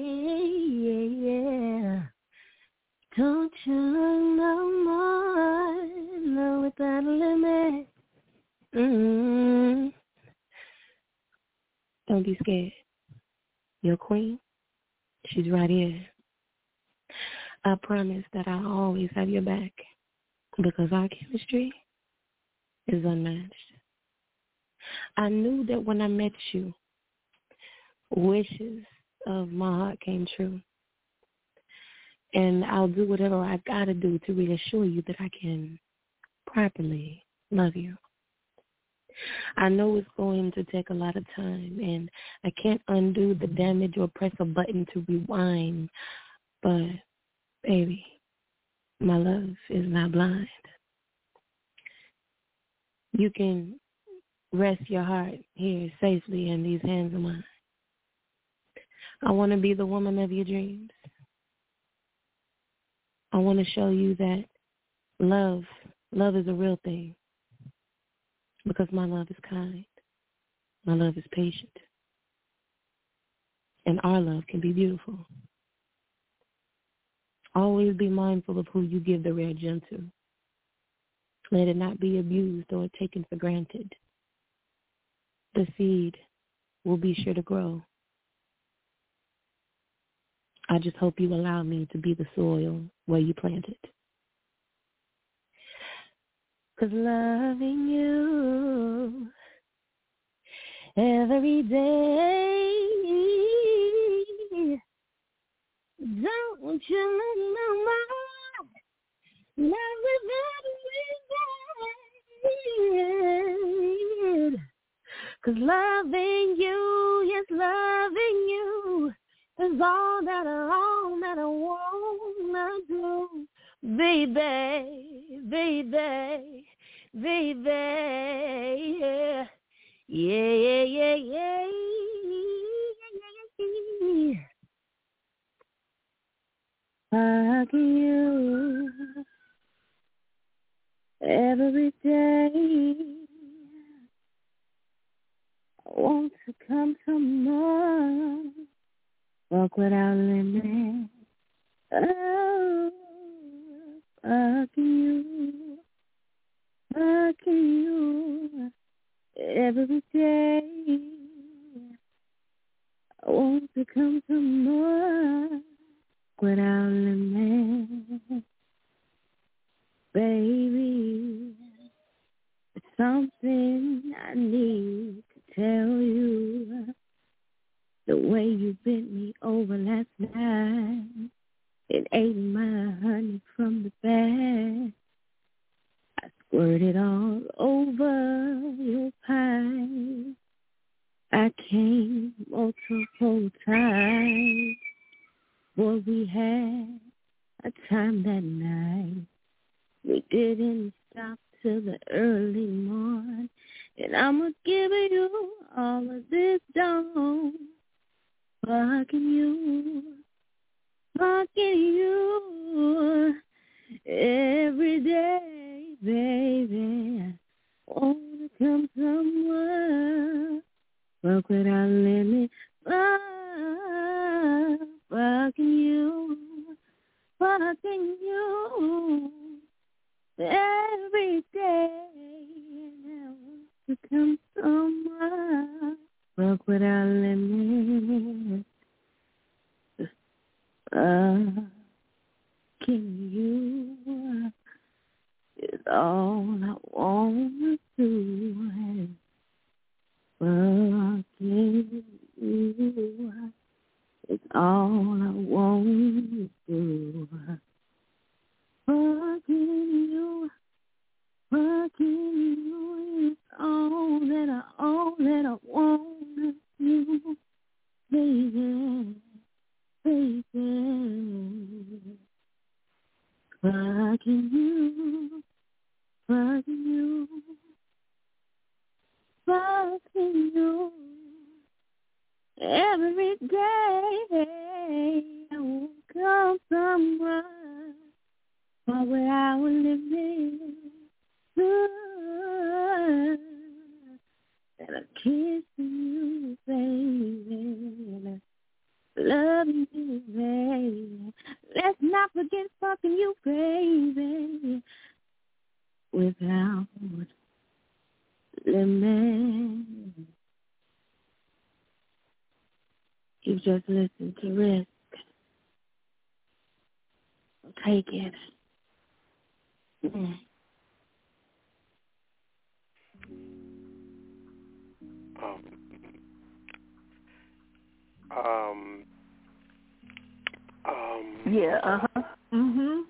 Yeah. Don't you know I love without a limit? Mm-hmm. Don't be scared. Your queen, she's right here. I promise that I'll always have your back because our chemistry is unmatched. I knew that when I met you, wishes of my heart came true. And I'll do whatever I gotta do to reassure you that I can properly love you. I know it's going to take a lot of time, and I can't undo the damage or press a button to rewind. But, baby, my love is not blind. You can rest your heart here safely in these hands of mine. I want to be the woman of your dreams. I want to show you that love, love is a real thing. Because my love is kind. My love is patient. And our love can be beautiful. Always be mindful of who you give the rare gem to. Let it not be abused or taken for granted. The seed will be sure to grow. I just hope you allow me to be the soil where you plant it. 'cause loving you every day, don't you know my love without it, 'cause loving you, yes, loving you is all that I, all that I wanna do, baby, baby, baby, yeah, yeah, yeah, yeah, yeah. Hugging you every day, I want to come some more. Walk without limit. Oh, hugging you, hugging you every day. I want to come some more. Without limit, baby, it's something I need to tell you. The way you bent me over last night, it ate my honey from the back. I squirted all over your pie. I came multiple times. Boy, we had a time that night. We didn't stop till the early morn. And I'ma give you all of this dawn. Fucking you, fucking you every day, baby. I wanna come somewhere. Fuck without limit. Oh, fucking you, fucking you every day. And I want to come somewhere. Fuck without limit. Fucking you is all I wanna do. Fucking you. It's all I want to do. Fucking you, fucking you is all that I, all that I want to do, baby, baby. Fucking you, fucking you, fucking you. Every day I will come somewhere far where I will live in. And I'm kissing you, baby. Loving you, baby. Let's not forget fucking you, baby. Without limit. You just listen to Risk. Take it. Mm. Um, um, um, yeah, uh-huh. Mm-hmm.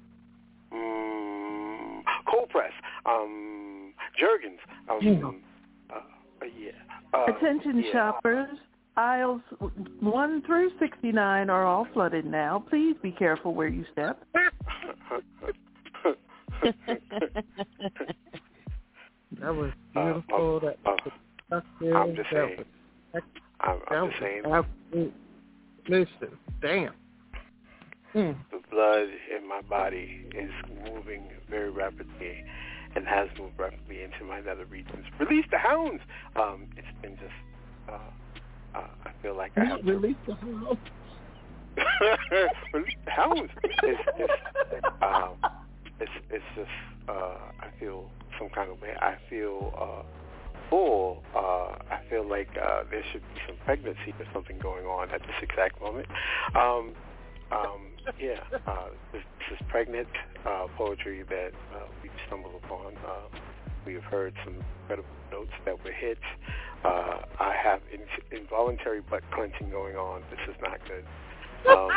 Um, Cold Press. Um, Jergens. Um, Yeah. Uh, yeah. Uh, Attention yeah. shoppers. Aisles one through sixty-nine are all flooded now. Please be careful where you step. That was beautiful. Uh, that, uh, that, I'm just that saying. Was, I'm, I'm that just saying. Absolute, listen, damn. Mm. The blood in my body is moving very rapidly and has moved rapidly into my nether regions. Release the hounds! Um, it's been just, uh, uh, I feel like I have to... Release the hounds. Release the hounds! It's, it's, um, it's, it's just, uh, I feel some kind of way. I feel uh, full. Uh, I feel like uh, there should be some pregnancy or something going on at this exact moment. Um, um, yeah, uh, this, this is Pregnant, uh, poetry that uh, we stumbled upon. Uh, we have heard some incredible notes that were hits. Uh, I have in- involuntary butt clenching going on. This is not good. Um,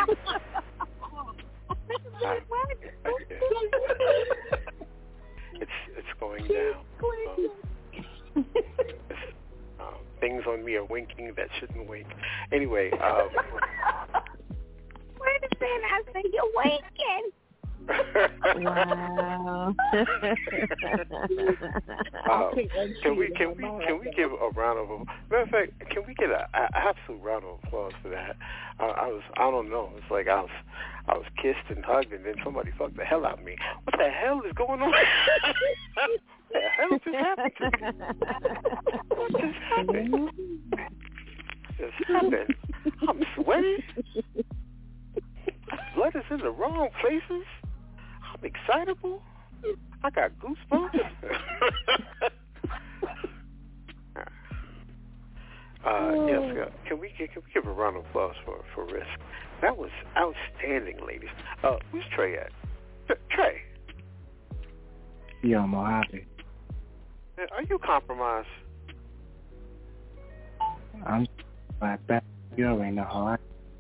I, it's it's going down. Um, it's, um, things on me are winking that shouldn't wink. Anyway. Um, Wait a minute, I said you're winking. Wow. uh, can we can we can we give a round of applause? Matter of fact, can we get an absolute round of applause for that? Uh, I was I don't know. It's like I was I was kissed and hugged, and then somebody fucked the hell out of me. What the hell is going on? What the hell just happened to me? What just happened? What just happened? I'm sweating. Blood is in the wrong places. I'm excitable. I got goosebumps. uh, yes, uh, can we can we give a round of applause for for Risk? That was outstanding, ladies. Uh, where's Trey at? Trey. Yo, Mojave. Are you compromised? I'm like back. You already know how I.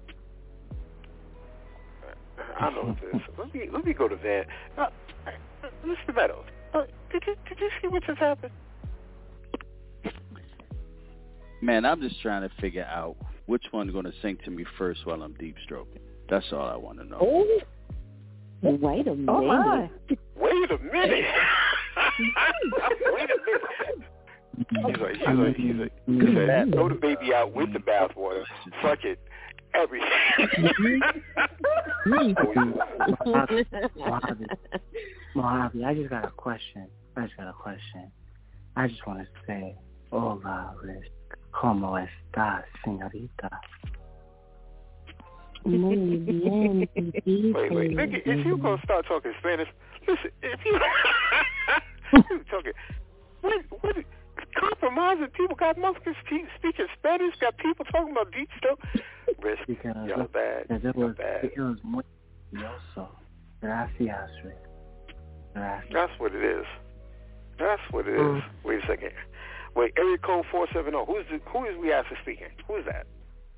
I know this. Let me let me go to Van. Uh, Mister Meadows, uh, did you did you see what just happened? Man, I'm just trying to figure out which one's going to sing to me first while I'm deep stroking. That's all I want to know. Oh, wait a minute. Oh my. Wait a minute. Wait a minute. He's like, he's like, he's like, he's like, throw the baby out with the bathwater. Fuck it. Everything. Mojave, Mojave, I just got a question. I just got a question. I just want to say, hola, Risk. ¿Cómo está, señorita? Muy bien. Wait, wait, nigga, if you gonna start talking Spanish, listen, if you you talking, what, what, compromising people got motherfuckers speaking Spanish, got people talking about deep stuff. Risk, Because y'all bad, it y'all was, bad. it was muy curioso. Gracias, Risk. Gracias. That's what it is. That's what it is. Mm. Wait a second. Wait, area code four seven zero. Who's the, who is we actually speaking? Who is that?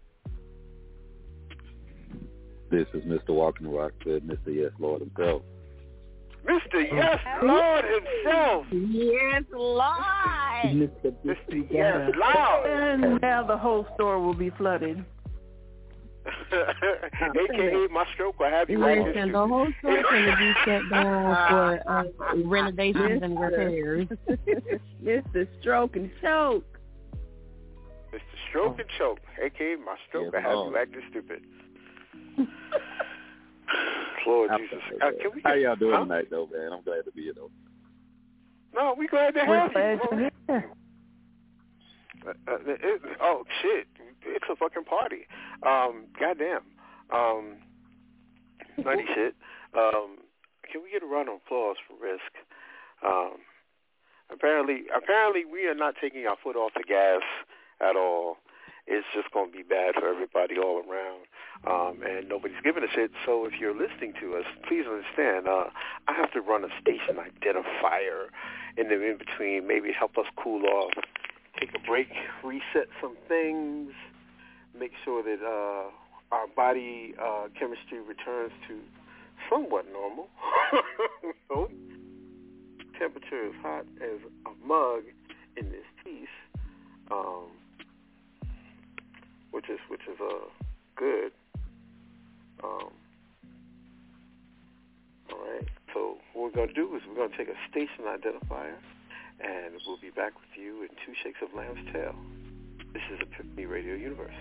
This is Mister Walking Rock, said Mister Yes Lord himself. Mister Yes Lord himself. Yes, Lord. Mister Mister Yes Lord. And now the whole store will be flooded. A K A my stroke will have you right. Listen, the whole store going to be shut down for uh, renovations and repairs. Mister Stroke and Choke. Mister Stroke and Choke, A K A my stroke will have you acting stupid. Lord Jesus. Uh, can we get, How y'all doing huh? tonight, though, man? I'm glad to be here, though. No, we glad to We're have glad you. you're here. Uh, uh, it, oh, shit. It's a fucking party. Um, goddamn. Um, nutty shit. Um, can we get a round of applause for Risk? Um, apparently, apparently we are not taking our foot off the gas at all. It's just going to be bad for everybody all around. Um, and nobody's giving a shit. So if you're listening to us, please understand, uh, I have to run a station identifier in the in-between, maybe help us cool off, take a break, reset some things, make sure that uh, our body uh, chemistry returns to somewhat normal. So, temperature is hot as a mug in this piece, um, which is which is uh, good. Um, all right. So what we're going to do is we're going to take a station identifier, and we'll be back with you in two shakes of lamb's tail. This is Epiphany Radio Universe.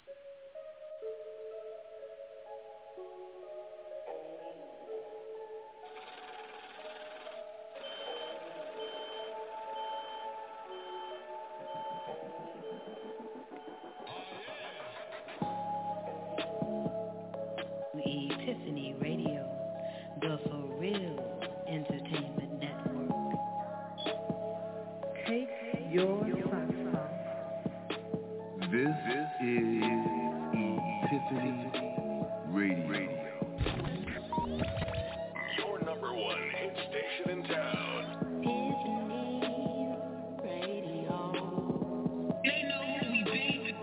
Epiphany Radio, the For Real Entertainment Network. Take your socks off. This is Epiphany Radio. one hit station in town. They know who we be.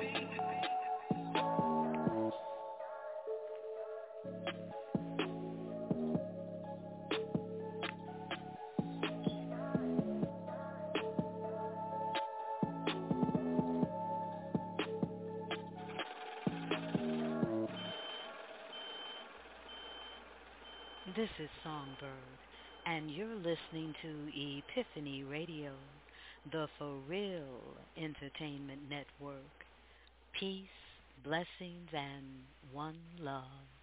This is Songbird, and you're listening to Epiphany Radio, the For Real Entertainment Network. Peace, blessings, and one love.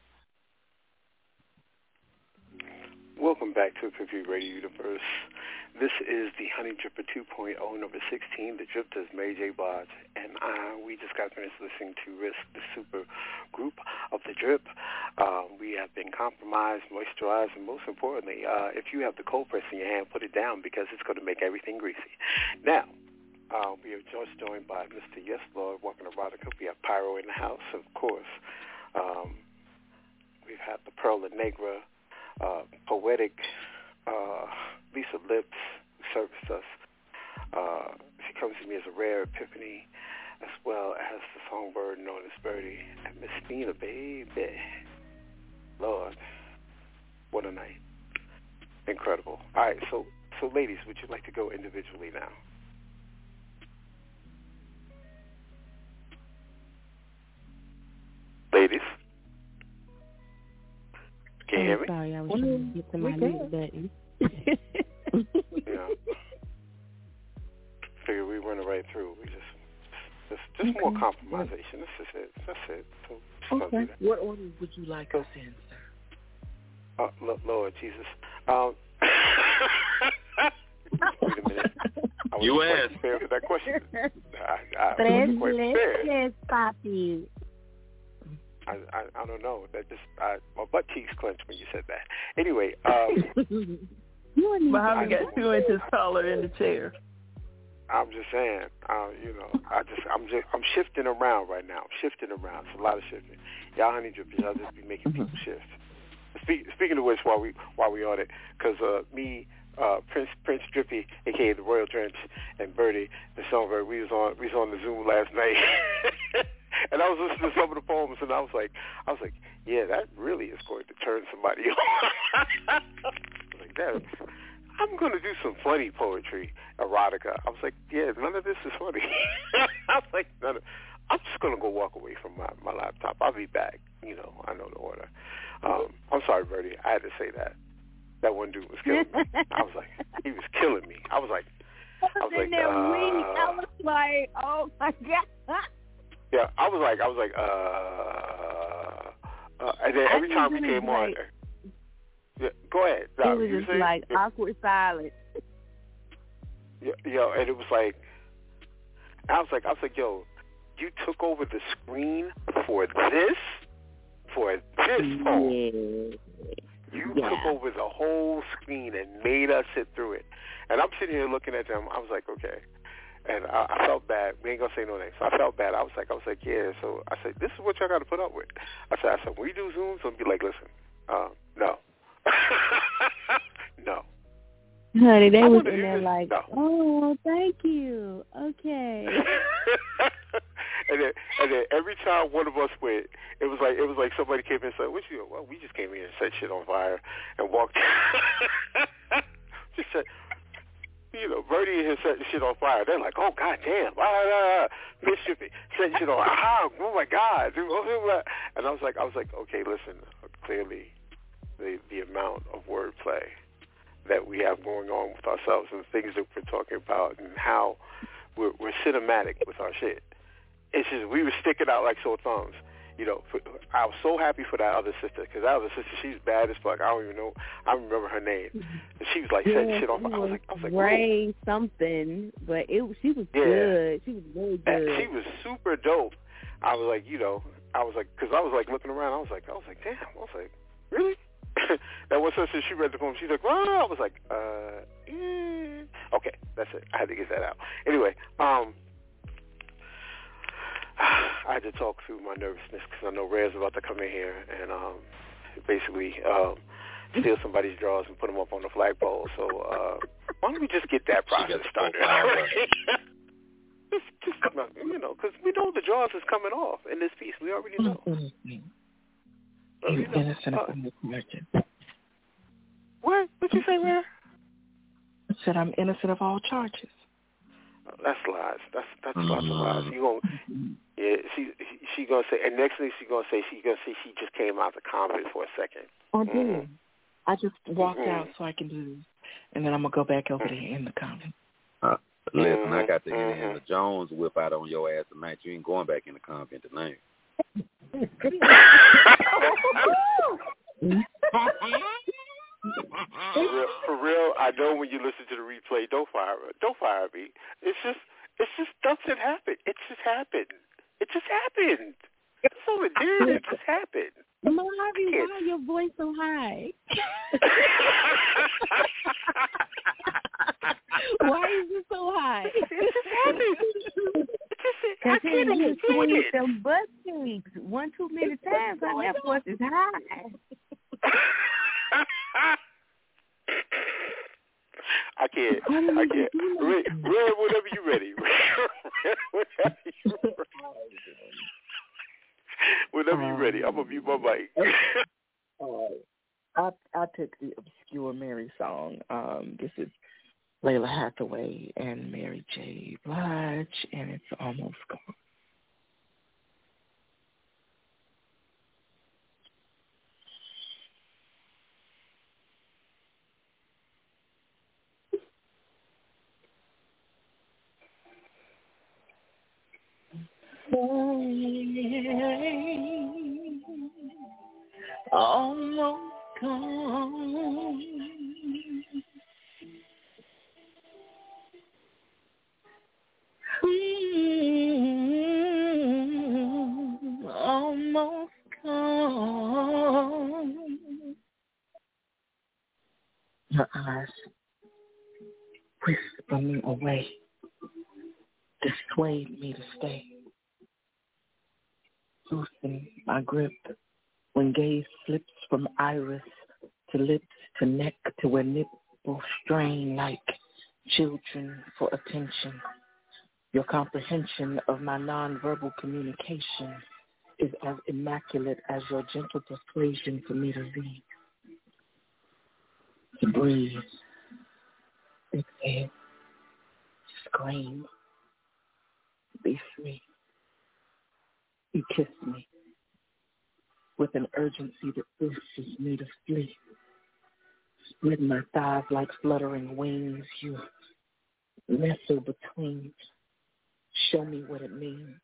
Welcome back to Epiphany Radio Universe. This is the Honey Dripper two point oh, number sixteen. The Drip is Mary J. Blige, and I, we just got finished listening to Risk, the super group of The Drip. Um, we have been compromised, moisturized, and most importantly, uh, if you have the cold press in your hand, put it down because it's going to make everything greasy. Now, uh, we are just joined by Mister Yes Lord, Walking Erotica. We have Pyro in the house, of course. Um, we've had the Pearl Negra, uh, Poetic, uh, Lisa Lips, who serviced us. Uh, she comes to me as a rare epiphany, as well as the songbird known as Birdie, and Miss Nina, baby. Lord, what a night. Incredible. All right, so, so ladies, would you like to go individually now? Ladies? Can you hear me? Sorry, I was trying to get to my mute button. Yeah. Figure we run it right through. We just, just, just okay. More compromisation. This is it. That's it. So, okay. What order would you like us in, sir? Uh, Lord Jesus. Um, wait a minute. I you asked. Fair for that question. I, I, I wasn't quite fair. Papi. I, I I don't know. That just I, my butt cheeks clenched when you said that. Anyway, um, Muhammad got two inches taller in the chair. I'm just saying, uh, you know, I just I'm just I'm shifting around right now. I'm shifting around. It's a lot of shifting. Y'all honey drippers, y'all just be making people shift. Speak, speaking of which, while we while we on it, because uh, me, uh, Prince Prince Drippy, aka the Royal Drench, and Birdie, the songbird, we was on we was on the Zoom last night. And I was listening to some of the poems, and I was like, I was like, yeah, that really is going to turn somebody on. I was like, that, I'm going to do some funny poetry, erotica. I was like, yeah, none of this is funny. I was like, none of, I'm just going to go walk away from my, my laptop. I'll be back. You know, I know the order. Um, I'm sorry, Birdie. I had to say that. That one dude was killing me. I was like, he was killing me. I was like, I was like, uh, I was like, oh my God. Yeah, I was like, I was like, uh, uh and then every time we came on, like, yeah, go ahead. No, it was just saying? Like yeah. Awkward silence. Yeah, yo, and it was like, I was like, I was like, yo, you took over the screen for this, for this poem. Yeah. You yeah. took over the whole screen and made us sit through it. And I'm sitting here looking at them. I was like, okay. And I, I felt bad. We ain't gonna say no names. So I felt bad. I was like, I was like, yeah. So I said, this is what y'all got to put up with. I said, I said, when we do Zooms, I'm be like, listen, uh, no, no. Honey, they was in there like, no. Oh, thank you. Okay. and then, and then every time one of us went, it was like it was like somebody came in and said, "What you? Well, we just came in and set shit on fire and walked." Just said. You know, Birdie has set the shit on fire. They're like, oh, God damn. Ah, ah, ah. Bishop set shit on ah, oh, my God. And I was like, I was like, okay, listen, clearly the the amount of wordplay that we have going on with ourselves and the things that we're talking about and how we're, we're cinematic with our shit. It's just, we were sticking out like sore thumbs. You know, for, I was so happy for that other sister because that other sister, she's bad as fuck. I don't even know. I remember her name. And she was like setting yeah, shit on. I was like, I was like, Ray something, but it she was yeah. good. She was really good. And she was super dope. I was like, you know, I was like, because I was like looking around. I was like, I was like, damn. I was like, really? That one sister, she read the poem. She's like, oh, I was like, uh, eh. Okay, that's it. I had to get that out. Anyway, um. I had to talk through my nervousness because I know Ray's about to come in here and um, basically um, steal somebody's drawers and put them up on the flagpole. So uh, why don't we just get that process started? just, just, you know, because we know the drawers is coming off in this piece. We already know. Mm-hmm. You're innocent of any charges. What? What'd you say, Rare? I said I'm innocent of all charges. Oh, that's lies. That's that's mm-hmm. lots of lies. You gonna, yeah, she she gonna say, and next thing she gonna say, she gonna say she just came out the convent for a second. I did. Mm-hmm. I just walked mm-hmm. out so I can do this, and then I'm gonna go back over there in the convent. Uh, listen, mm-hmm. I got the mm-hmm. Indiana Jones whip out on your ass tonight. You ain't going back in the convent tonight. For real, for real, I know when you listen to the replay, don't fire don't fire me. It's just it's just stuff that happened. It just happened. It just happened. That's all it did. It just happened. Marvin, why is your voice so high? Why is it so high? It just happened. It just, I can't you explain tweet it. them butt cheeks one too many times. How that voice is high. I can't. I can't. Red, Red, whenever you're ready. Red, whenever you're ready. Whenever you're ready, I'm gonna mute my mic. uh, I I took the obscure Mary song. Um, this is Layla Hathaway and Mary J. Blige, and it's almost gone. Almost gone. Mm, almost gone. Her eyes whisper me away, dissuade me to stay. Loosen my grip when gaze slips from iris to lips to neck to where nipples strain like children for attention. Your comprehension of my nonverbal communication is as immaculate as your gentle persuasion for me to leave, to breathe, exhale, scream, be free. You kiss me with an urgency that forces me to flee. Spread my thighs like fluttering wings. You nestle between. Show me what it means.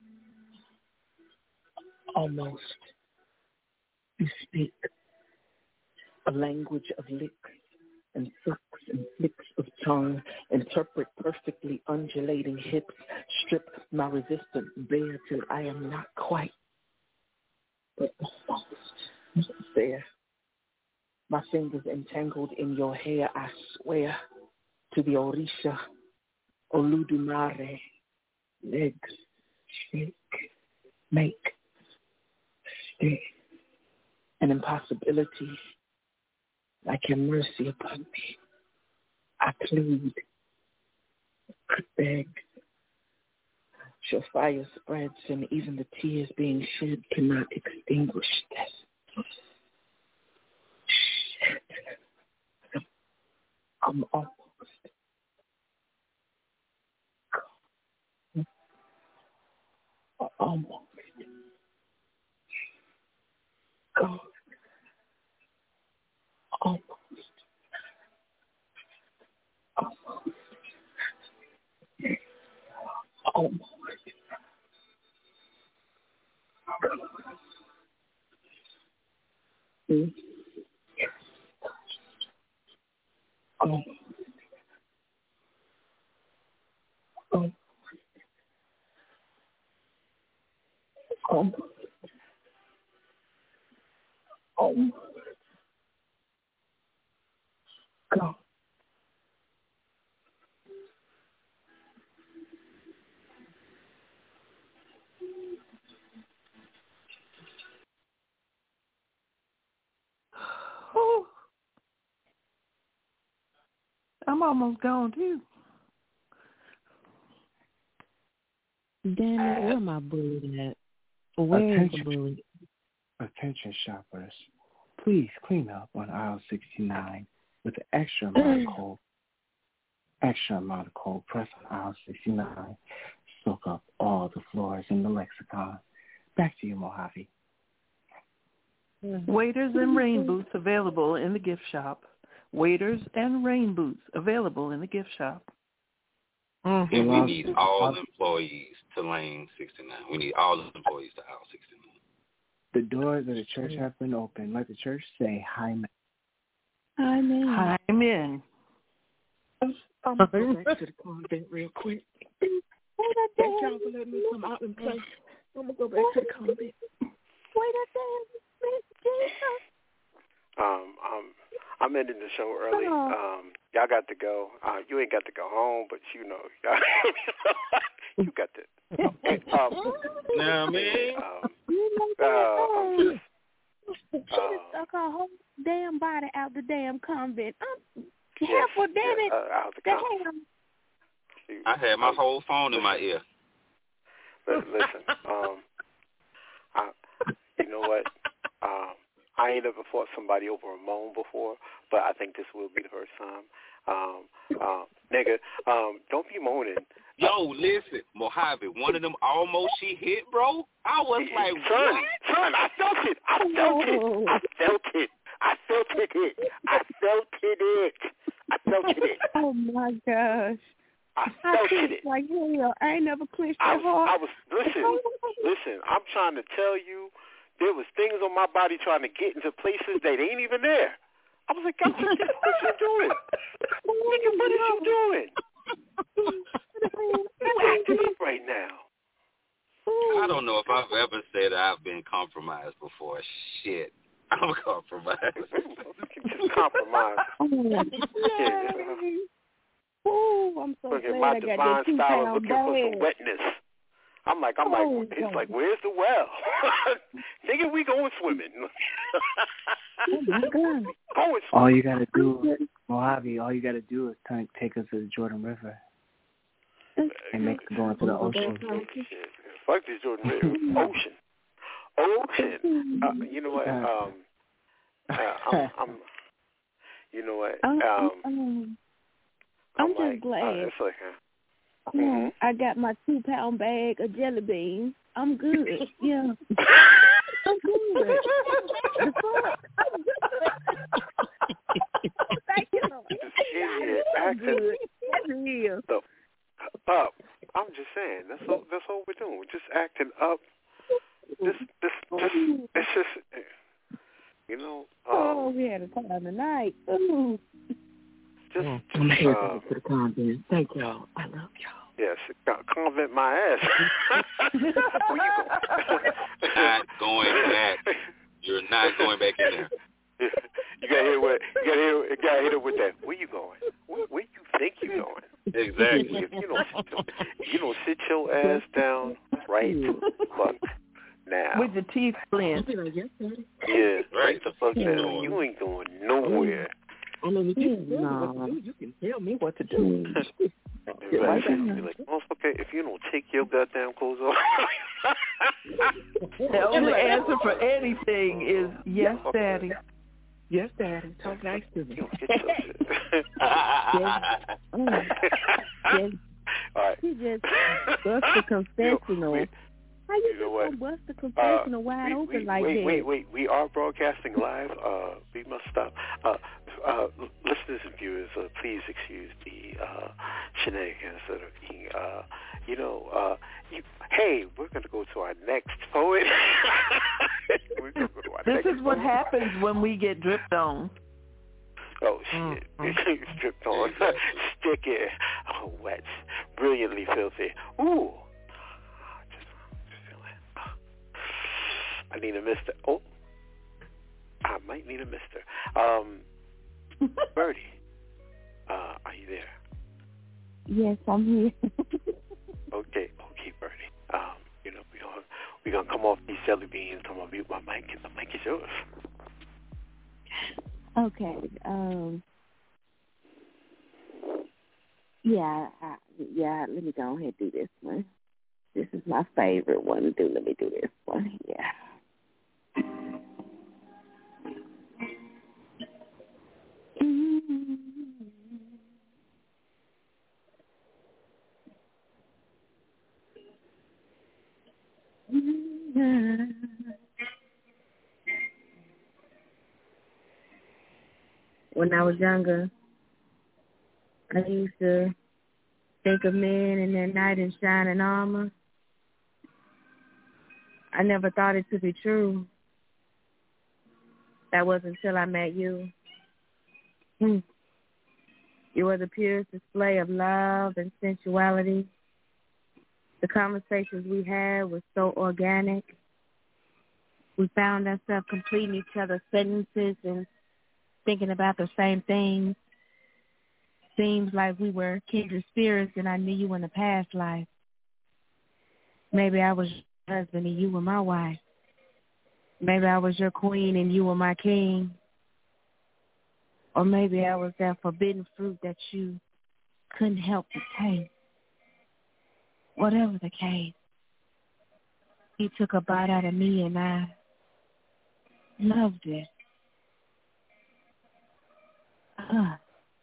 Almost. You speak a language of licks and sucks and flicks of tongue. Interpret perfectly undulating hips. Strip my resistance bare till I am not quite, but almost there. My fingers entangled in your hair, I swear to the Orisha, Oludumare. Legs shake, make, stay. An impossibility, like your mercy upon me. I plead, I beg. Your fire spreads, and even the tears being shed cannot extinguish this. Shit. I'm almost. Almost. God. Almost. Almost. Almost. Mm. Almost. Almost. Almost. Almost. Go. I'm almost gone too. Damn it, where my bullet at? Where is the bullet? Attention shoppers, please clean up on aisle sixty-nine with an extra amount of cold. Extra amount of cold press on aisle sixty-nine. Soak up all the floors in the lexicon. Back to you, Mojave. Waders and rain boots available in the gift shop. Waders and rain boots available in the gift shop. Mm-hmm. And we need all employees to lane sixty-nine. We need all the employees to aisle sixty-nine. The doors of the church have been opened. Let the church say, Hi, men. Hi, men. Hi, men. I'm going to go back to the convent real quick. Thank y'all for letting me come out and play. I'm going to go back to the convent. Wait a minute, Jesus. Um, um, I'm ending the show early. Um, y'all got to go. Uh, you ain't got to go home, but you know, you got to. Okay, um, now, man. Um, uh, I'm just, she uh, just stuck her whole damn body out the damn convent. I'm yes, careful, damn yeah, it. uh, out the convent. I had my whole phone in my ear. But listen, um, I, you know what? Um, I ain't ever fought somebody over a moan before, but I think this will be the first time. Um, um, nigga, um, don't be moaning. Yo, listen, Mojave, one of them almost she hit, bro. I was like, son, what? son, I felt it. I felt it. I felt it. I felt it. I felt it. I felt it. Oh my gosh. I I felt clinched it. like hell. I ain't never clinched I that was, hard. I was, listen, listen, I'm trying to tell you, there was things on my body trying to get into places that ain't even there. I was like, God, what you doing? Nigga, what are you doing? You acting up right now. I don't know if I've ever said I've been compromised before. Shit. I'm compromised. Just compromised. Yeah. Oh, I'm so Look glad at my I got divine that two style pound looking for some bag. wetness. I'm like, I'm Oh, like, it's God. like, where's the well? Nigga, we going swimming. Oh my God. Going All swimming. you got to do, Mojave, all you got to do is t- take us to the Jordan River and make us go into the ocean. Fuck this Jordan River. Ocean. Ocean. Uh, you know what? Um, uh, I'm, I'm, you know what? I'm, Um, I'm, I'm just like, glad. Uh, it's like, uh, Yeah, mm-hmm. I got my two pound bag of jelly beans. I'm good. Yeah. I'm good. The fuck? I'm good. Thank you, Lord. Idiot I'm acting good. That's real. the up. I'm just saying. That's all. That's all we're doing. We're just acting up. This, this, just. It's just. You know. Um, Oh, we had a time tonight. Ooh. Just. I'm just here uh, to the convent. Thank y'all. I love y'all. yes. Convent my ass. Where you going? Not going back. You're not going back in there. You gotta hit with. You gotta hit. You gotta hit it with that. Where you going? Where, where you think you going? Exactly. If you don't, sit your, if you don't sit your ass down right the fuck now. With the teeth blend. Yeah, right the fuck down. You ain't going nowhere. I mean, if you can tell me what to do, you can tell me what to do. Right. Be like, motherfucker, if you don't take your goddamn clothes off. The only answer for anything is yes, Daddy. Yes, Daddy. Talk nice to me. Get your shit. Mm. Yes. All right. She just bust the confessional. We, How you, you know just what? gonna bust the confessional uh, wide we, open we, like wait, that? Wait, wait, We are broadcasting live. Uh, we must stop. Uh, uh, listeners and viewers, uh, please excuse the uh, shenanigans that are being, uh, you know, uh, you, hey, we're going to go to our next poet. We're gonna go to our This next is what poet. happens when we get dripped on. Oh, shit. Mm-hmm. Stripped on. Sticky. Oh, wet. Brilliantly filthy. Ooh. Just, just feel it. I need a mister. Oh. I might need a mister. Um, Birdie. Uh, are you there? Yes, I'm here. Okay. Okay, Birdie. Um, you know, we're gonna, we're gonna come off these jelly beans. I'm gonna mute my mic, and the mic is yours. Okay. Um, Yeah, I, yeah. Let me go ahead and do this one. This is my favorite one to do. Let me do this one. Yeah. Mm-hmm. When I was younger, I used to think of men in their knight in shining armor. I never thought it to be true. That wasn't until I met you. Hmm. You were the purest display of love and sensuality. The conversations we had were so organic. We found ourselves completing each other's sentences and thinking about the same things. Seems like we were kindred spirits and I knew you in a past life. Maybe I was your husband and you were my wife. Maybe I was your queen and you were my king. Or maybe I was that forbidden fruit that you couldn't help but taste. Whatever the case, you took a bite out of me and I loved it. Uh.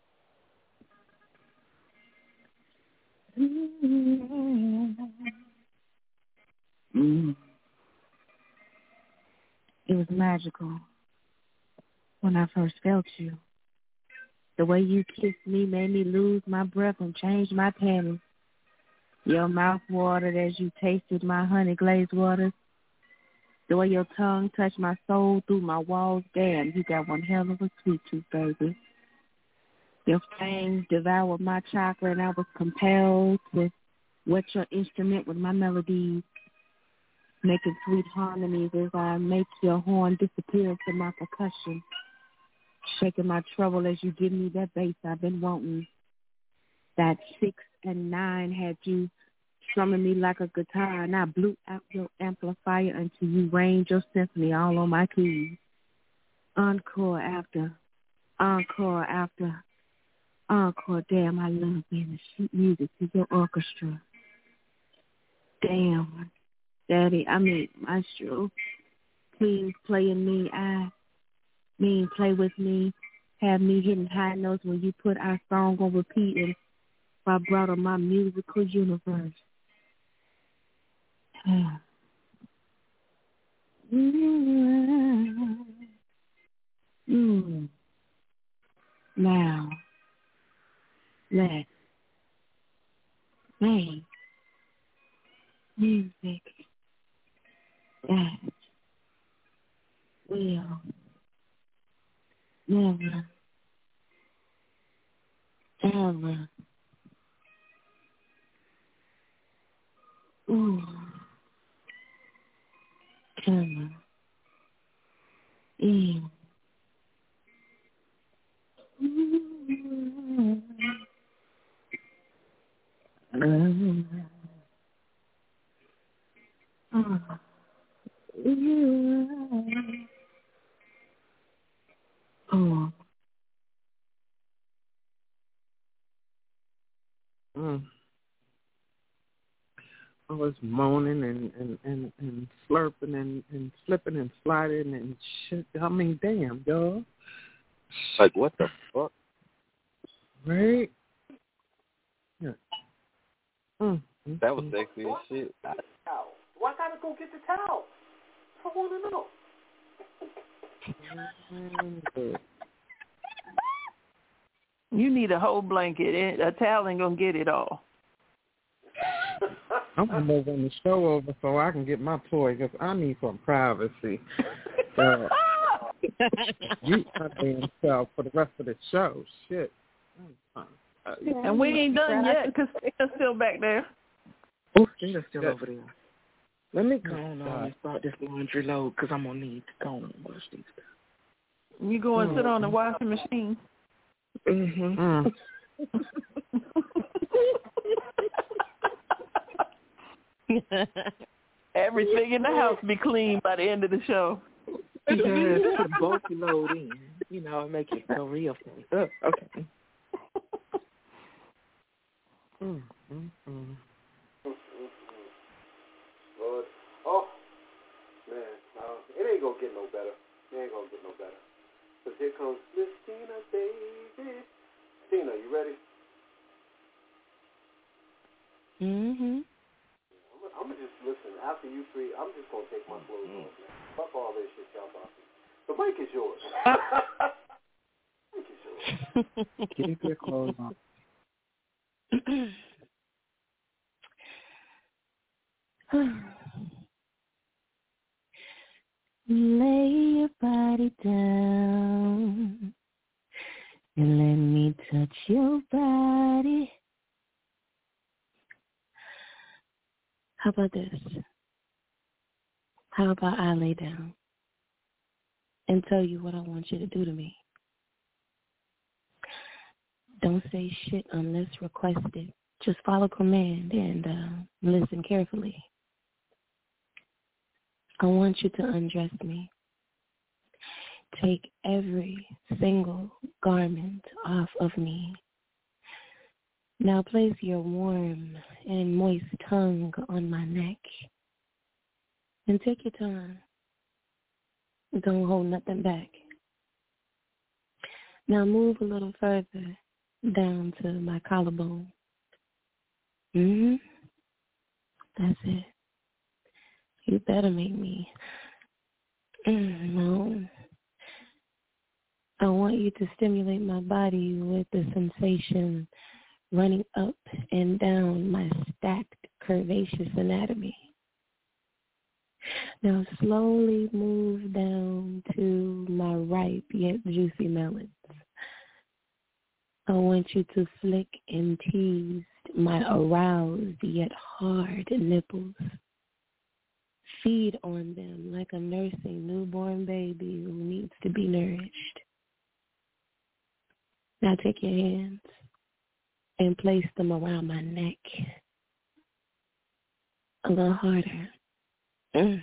Mm. It was magical when I first felt you. The way you kissed me made me lose my breath and change my panties. Your mouth watered as you tasted my honey glazed waters. The way your tongue touched my soul through my walls. Damn, you got one hell of a sweet tooth, baby. Your fangs devoured my chakra and I was compelled to wet your instrument with my melodies, making sweet harmonies as I make your horn disappear into my percussion, shaking my treble as you give me that bass I've been wanting. That six and nine had you strumming me like a guitar, and I blew out your amplifier until you rained your symphony all on my keys. Encore after encore after encore. Damn, I love being the sheet music to your orchestra. Damn, Daddy, I mean, maestro, please play in me. I mean, play with me. Have me hitting high notes when you put our song on repeat and vibrato my musical universe. Mm. Now, let's make music that will never, ever, ooh, ever, in. Mm. Uh, you. Oh. Mm. I was moaning and, and, and, and slurping and, and slipping and sliding and shit. I mean, damn, dog. Like, what the fuck? Right? Yeah. Mm. That was sexy as shit. Why gotta go get the towel? I want to know. You need a whole blanket. A towel ain't gonna get it all. I'm gonna move on the show over so I can get my toy because I need some privacy. So, you my damn self for the rest of the show. Shit. And we ain't done yet because Christina's still back there. Oh, Christina's still over there. Let me go on and start this laundry load because I'm gonna need to go and wash these stuff. You go and sit on the washing machine. Mm-hmm. Mm. Everything in the house be clean by the end of the show. Just put a bulky load in, you know, and make it feel real. Oh, okay. Mm, mm, mm. Lord. Oh, man. Uh, it ain't going to get no better. It ain't going to get no better. Because here comes Miss Tina, baby. Tina, you ready? Mm-hmm. I'm, I'm going to just listen. After you three, I'm just going to take my clothes off, man. Fuck all this shit y'all talking. The mic is yours. The mic is yours. Keep your clothes on. Lay your body down and let me touch your body. How about this? How about I lay down and tell you what I want you to do to me? Don't say shit unless requested. Just follow command and uh, listen carefully. I want you to undress me. Take every single garment off of me. Now place your warm and moist tongue on my neck. And take your time. Don't hold nothing back. Now move a little further down to my collarbone. Mm-hmm. That's it. You better make me. Mm, no. I want you to stimulate my body with the sensation running up and down my stacked curvaceous anatomy. Now slowly move down to my ripe yet juicy melons. I want you to flick and tease my aroused yet hard nipples. Feed on them like a nursing newborn baby who needs to be nourished. Now take your hands and place them around my neck. A little harder. Mm.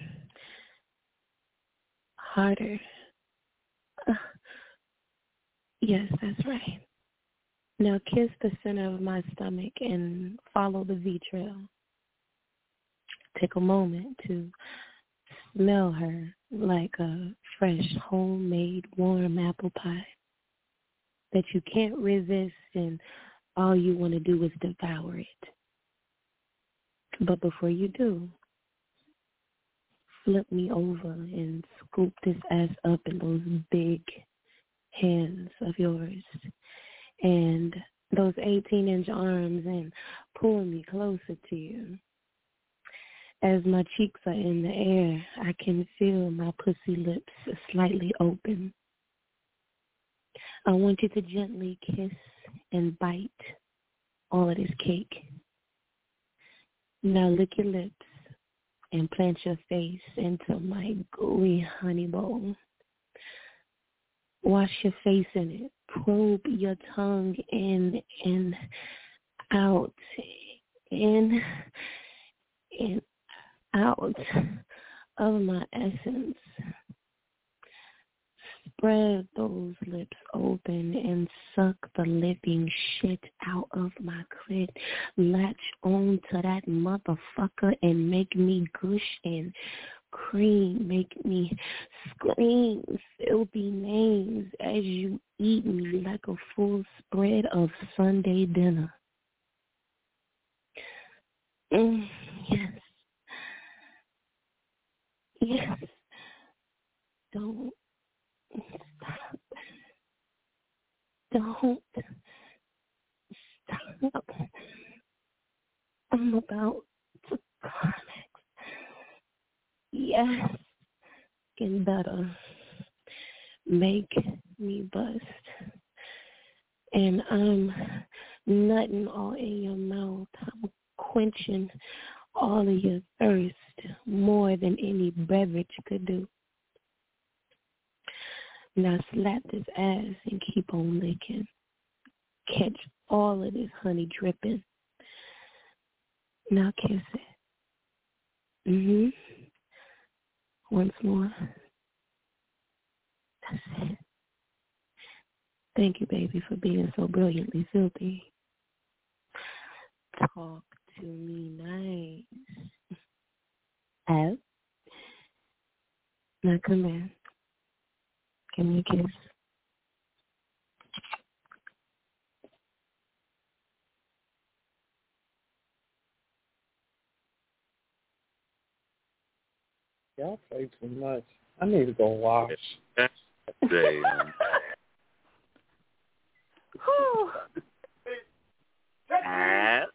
Harder. Uh, yes, that's right. Now kiss the center of my stomach and follow the V-trail. Take a moment to smell her like a fresh, homemade, warm apple pie that you can't resist and all you want to do is devour it. But before you do, flip me over and scoop this ass up in those big hands of yours and those eighteen-inch arms and pull me closer to you. As my cheeks are in the air, I can feel my pussy lips slightly open. I want you to gently kiss and bite all of this cake. Now lick your lips and plant your face into my gooey honey bowl. Wash your face in it. Probe your tongue in and out, in and out of my essence. Spread those lips open and suck the living shit out of my clit. Latch on to that motherfucker and make me gush and cream. Make me scream filthy names as you eat me like a full spread of Sunday dinner. Mm, yes. Yes. Don't stop. Don't stop. I'm about to climax. Yes. Getting better. Make me bust. And I'm nutting all in your mouth. I'm quenching all of your thirst more than any beverage could do. Now slap this ass and keep on licking. Catch all of this honey dripping. Now kiss it. Mm-hmm. Once more. That's it. Thank you, baby, for being so brilliantly filthy. talk to me nice. Al? Now come here. Give me a kiss. Y'all play too much. I need to go wash. Damn. Al?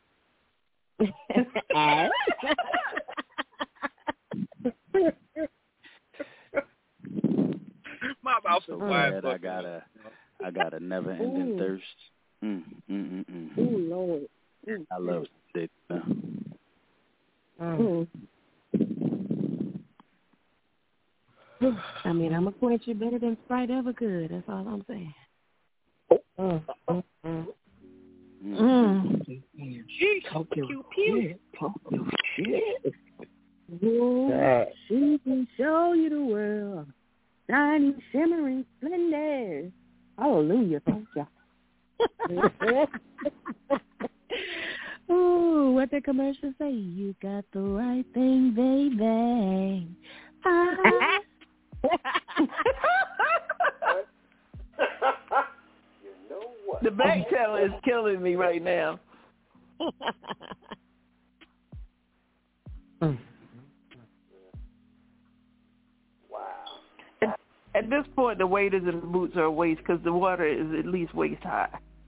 My mouth is wide. I got a, I got a never-ending Ooh. thirst. Mm, mm, mm, mm. Ooh, Lord. Ooh, I love it. Uh, mm. I mean, I'm going to quench you better than Sprite ever could. That's all I'm saying. Mm, mm, mm. Mm. Talk your Pew, pew. shit. Talk your shit. Ooh, Yeah. she can show you the world. Shining, shimmering, splendid. Hallelujah. Thank you. Ooh, what the commercial say? You got the right thing, baby. Ah. You know what? The back channel is killing me right now. Wow. At, at this point, the waders and the boots are a waste because the water is at least waist high.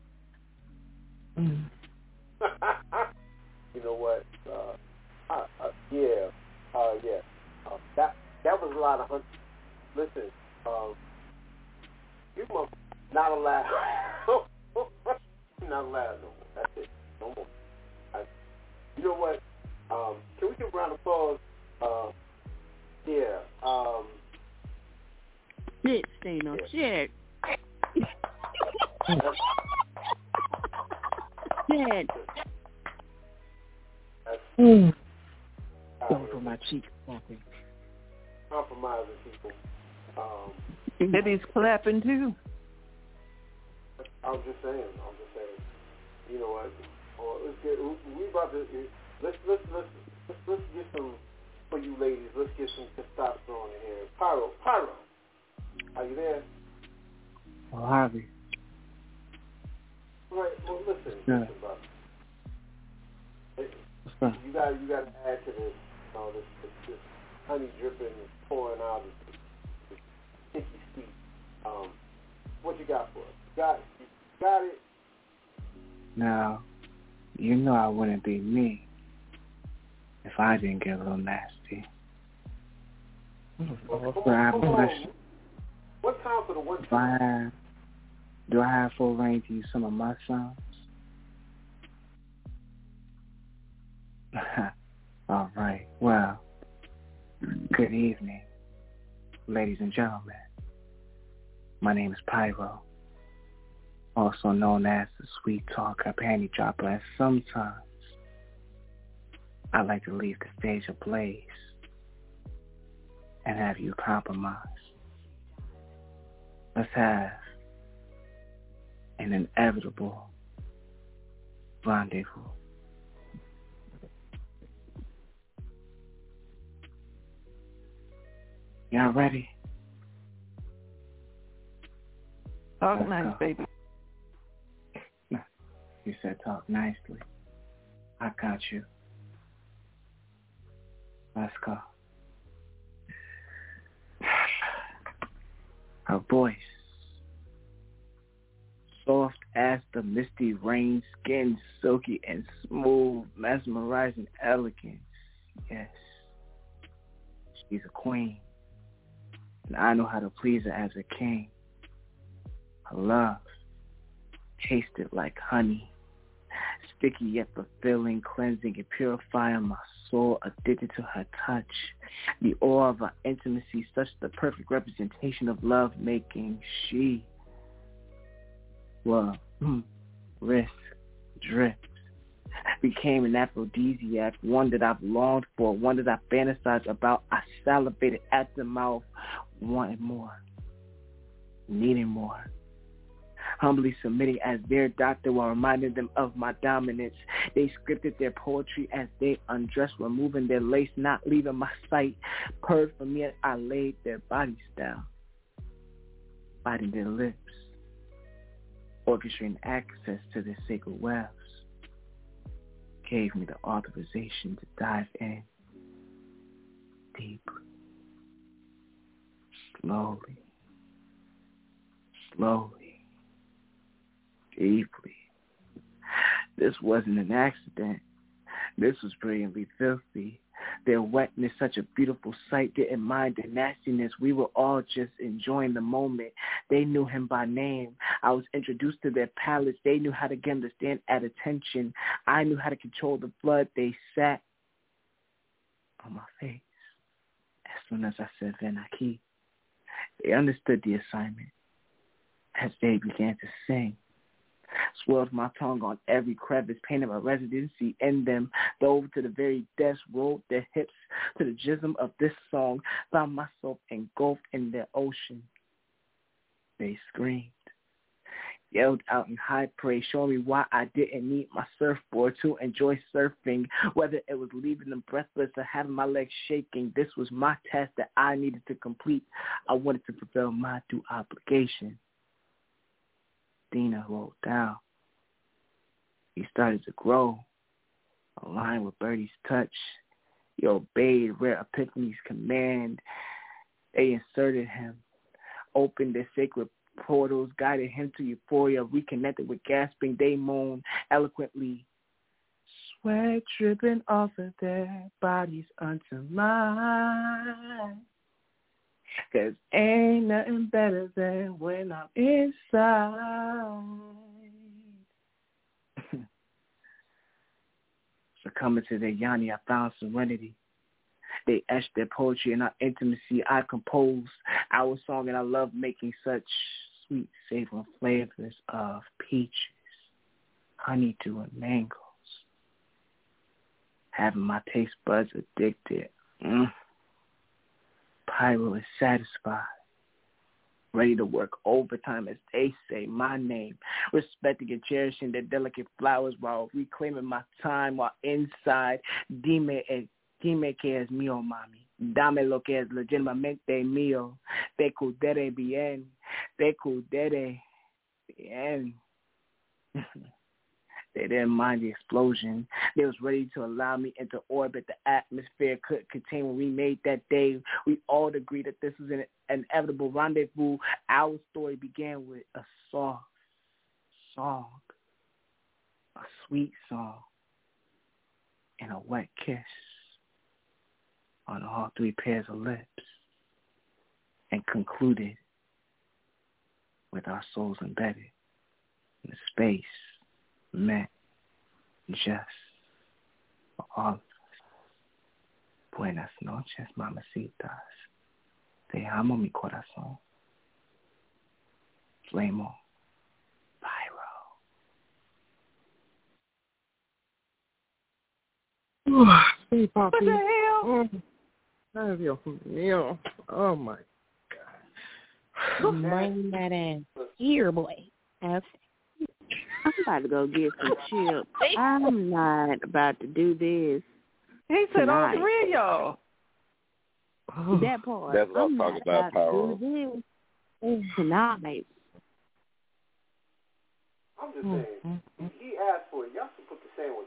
Mm. You know what? Uh, uh, uh, yeah, uh, yeah. Uh, that that was a lot of hunting. Listen, um, you must not allowed. Not allowed no more. That's it. No more. I, you know what? Um, can we give a round of applause? Uh, yeah. Um, Shit, ain't no shit. Shit. Mm. Going for my cheek. Nothing. Compromising people. Um, And he's clapping too. I'm just saying. I'm just saying. You know what? Oh, let's get. We about to. Let's let's let's let's, let's get some for you ladies. Let's get some testosterone in here. Pyro, Pyro. Are you there? Well, Harvey. All right. Well, listen. Yeah. Listen, brother. What's up? You got you got to add to this. You know, this, this, this honey dripping, pouring out, this, this sticky sweet. Um, what you got for us? You got you got it. Now, you know I wouldn't be me if I didn't get a little nasty. Well, come So I on, have come a on. question. What time for the one? Do I have, do I have full reign to use some of my songs? All right. Well, good evening, ladies and gentlemen. My name is Pyro, also known as the Sweet Talker Panty Dropper, and sometimes I like to leave the stage ablaze and have you compromise. Let's have an inevitable rendezvous. Y'all ready? Talk Let's nice, go. baby. You said talk nicely. I got you. Let's go. Her voice, soft as the misty rain, skin silky and smooth, mesmerizing elegance. Yes, she's a queen, and I know how to please her as a king. Her love tasted like honey, sticky yet fulfilling, cleansing and purifying my soul, addicted to her touch. The awe of our intimacy, such the perfect representation of love making. She, well, risk, drift, became an aphrodisiac, one that I've longed for, one that I fantasized about. I salivated at the mouth, wanting more, needing more. humbly submitting as their doctor while reminding them of my dominance. They scripted their poetry as they undressed, removing their lace, not leaving my sight. Purred for me as I laid their bodies down, biting their lips, orchestrating access to their sacred wells. Gave me the authorization to dive in deeply, slowly, slowly, deeply. This wasn't an accident. This was brilliantly filthy. Their wetness, such a beautiful sight, didn't mind the nastiness. We were all just enjoying the moment. They knew him by name. I was introduced to their palates. They knew how to get him to stand at attention. I knew how to control the blood. They sat on my face as soon as I said Venaki. They understood the assignment as they began to sing. Swirled my tongue on every crevice, painted my residency in them, dove to the very depths, rolled their hips to the jism of this song, found myself engulfed in their ocean. They screamed, yelled out in high praise, showing me why I didn't need my surfboard to enjoy surfing, whether it was leaving them breathless or having my legs shaking. This was my task that I needed to complete. I wanted to fulfill my due obligation. Dina rolled down. He started to grow, aligned with Birdie's touch. He obeyed Rare Epiphany's command. They inserted him, opened their sacred portals, guided him to euphoria, reconnected with gasping. They moaned eloquently, sweat dripping off of their bodies unto mine. Cause ain't nothing better than when I'm inside. Succumbing to their yanni, I found serenity. They etched their poetry in our intimacy. I composed our song, and I love making such sweet, savory flavors of peaches, honeydew, and mangoes. Having my taste buds addicted. Mm. Pyro is satisfied, ready to work overtime as they say my name, respecting and cherishing their delicate flowers while reclaiming my time while inside. Dime, eh, dime que es mío, mami. Dame lo que es legítimamente mío. Te cuidaré bien. Te cuidaré bien. They didn't mind the explosion. They was ready to allow me into orbit. The atmosphere couldn't contain when we made that day. We all agreed that this was an inevitable rendezvous. Our story began with a soft song, a sweet song, and a wet kiss on all three pairs of lips, and concluded with our souls embedded in the space meant just for all of us. Buenas noches, mamacitas. Te amo, mi corazón. Flame on. Pyro. Hey, Poppy. What the hell? Oh, Dios mío. Oh, my God. Bring that in here, boy. Okay. I'm about to go get some chips. I'm not about to do this. He said tonight. all three of y'all. That part. That's what I'm I'm talking about, not Power. to do this tonight. I'm just saying, Mm-hmm. he asked for it. Y'all should put the sandwich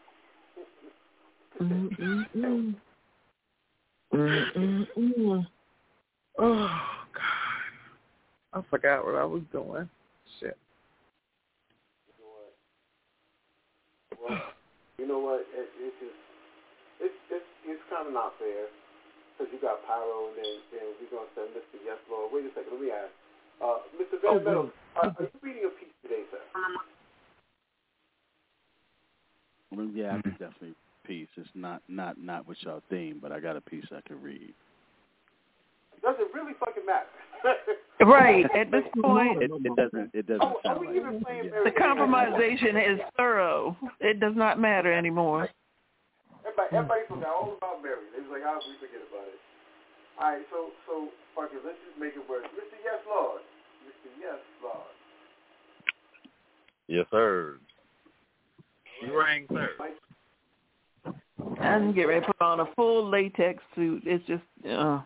on. Mm-mm-mm. Mm-mm-mm. Oh, God. I forgot what I was doing. Shit. Well, you know what? It, it's just, it's it's it's kind of not fair because you got Pyro and then, then we're gonna send Mister Yes Lord. Wait a second, let me ask, uh, Mister Van Meadows, are, are you reading a piece today, sir? Well, yeah, I could definitely piece. It's not not not with y'all theme, but I got a piece I could read. Does it really fucking matter? Right. At this point, It, it doesn't. It doesn't Oh, are sound we like even it. playing Yeah. the compromisation is thorough. It does not matter anymore. Everybody, everybody forgot all about Mary. They was like, oh, we forget about it. All right, so, so, fuck it, let's just make it work. Mister Yes Lord. Mister Yes Lord. Yes, sir. You rang, sir. I didn't get ready to put on a full latex suit. It's just, uh.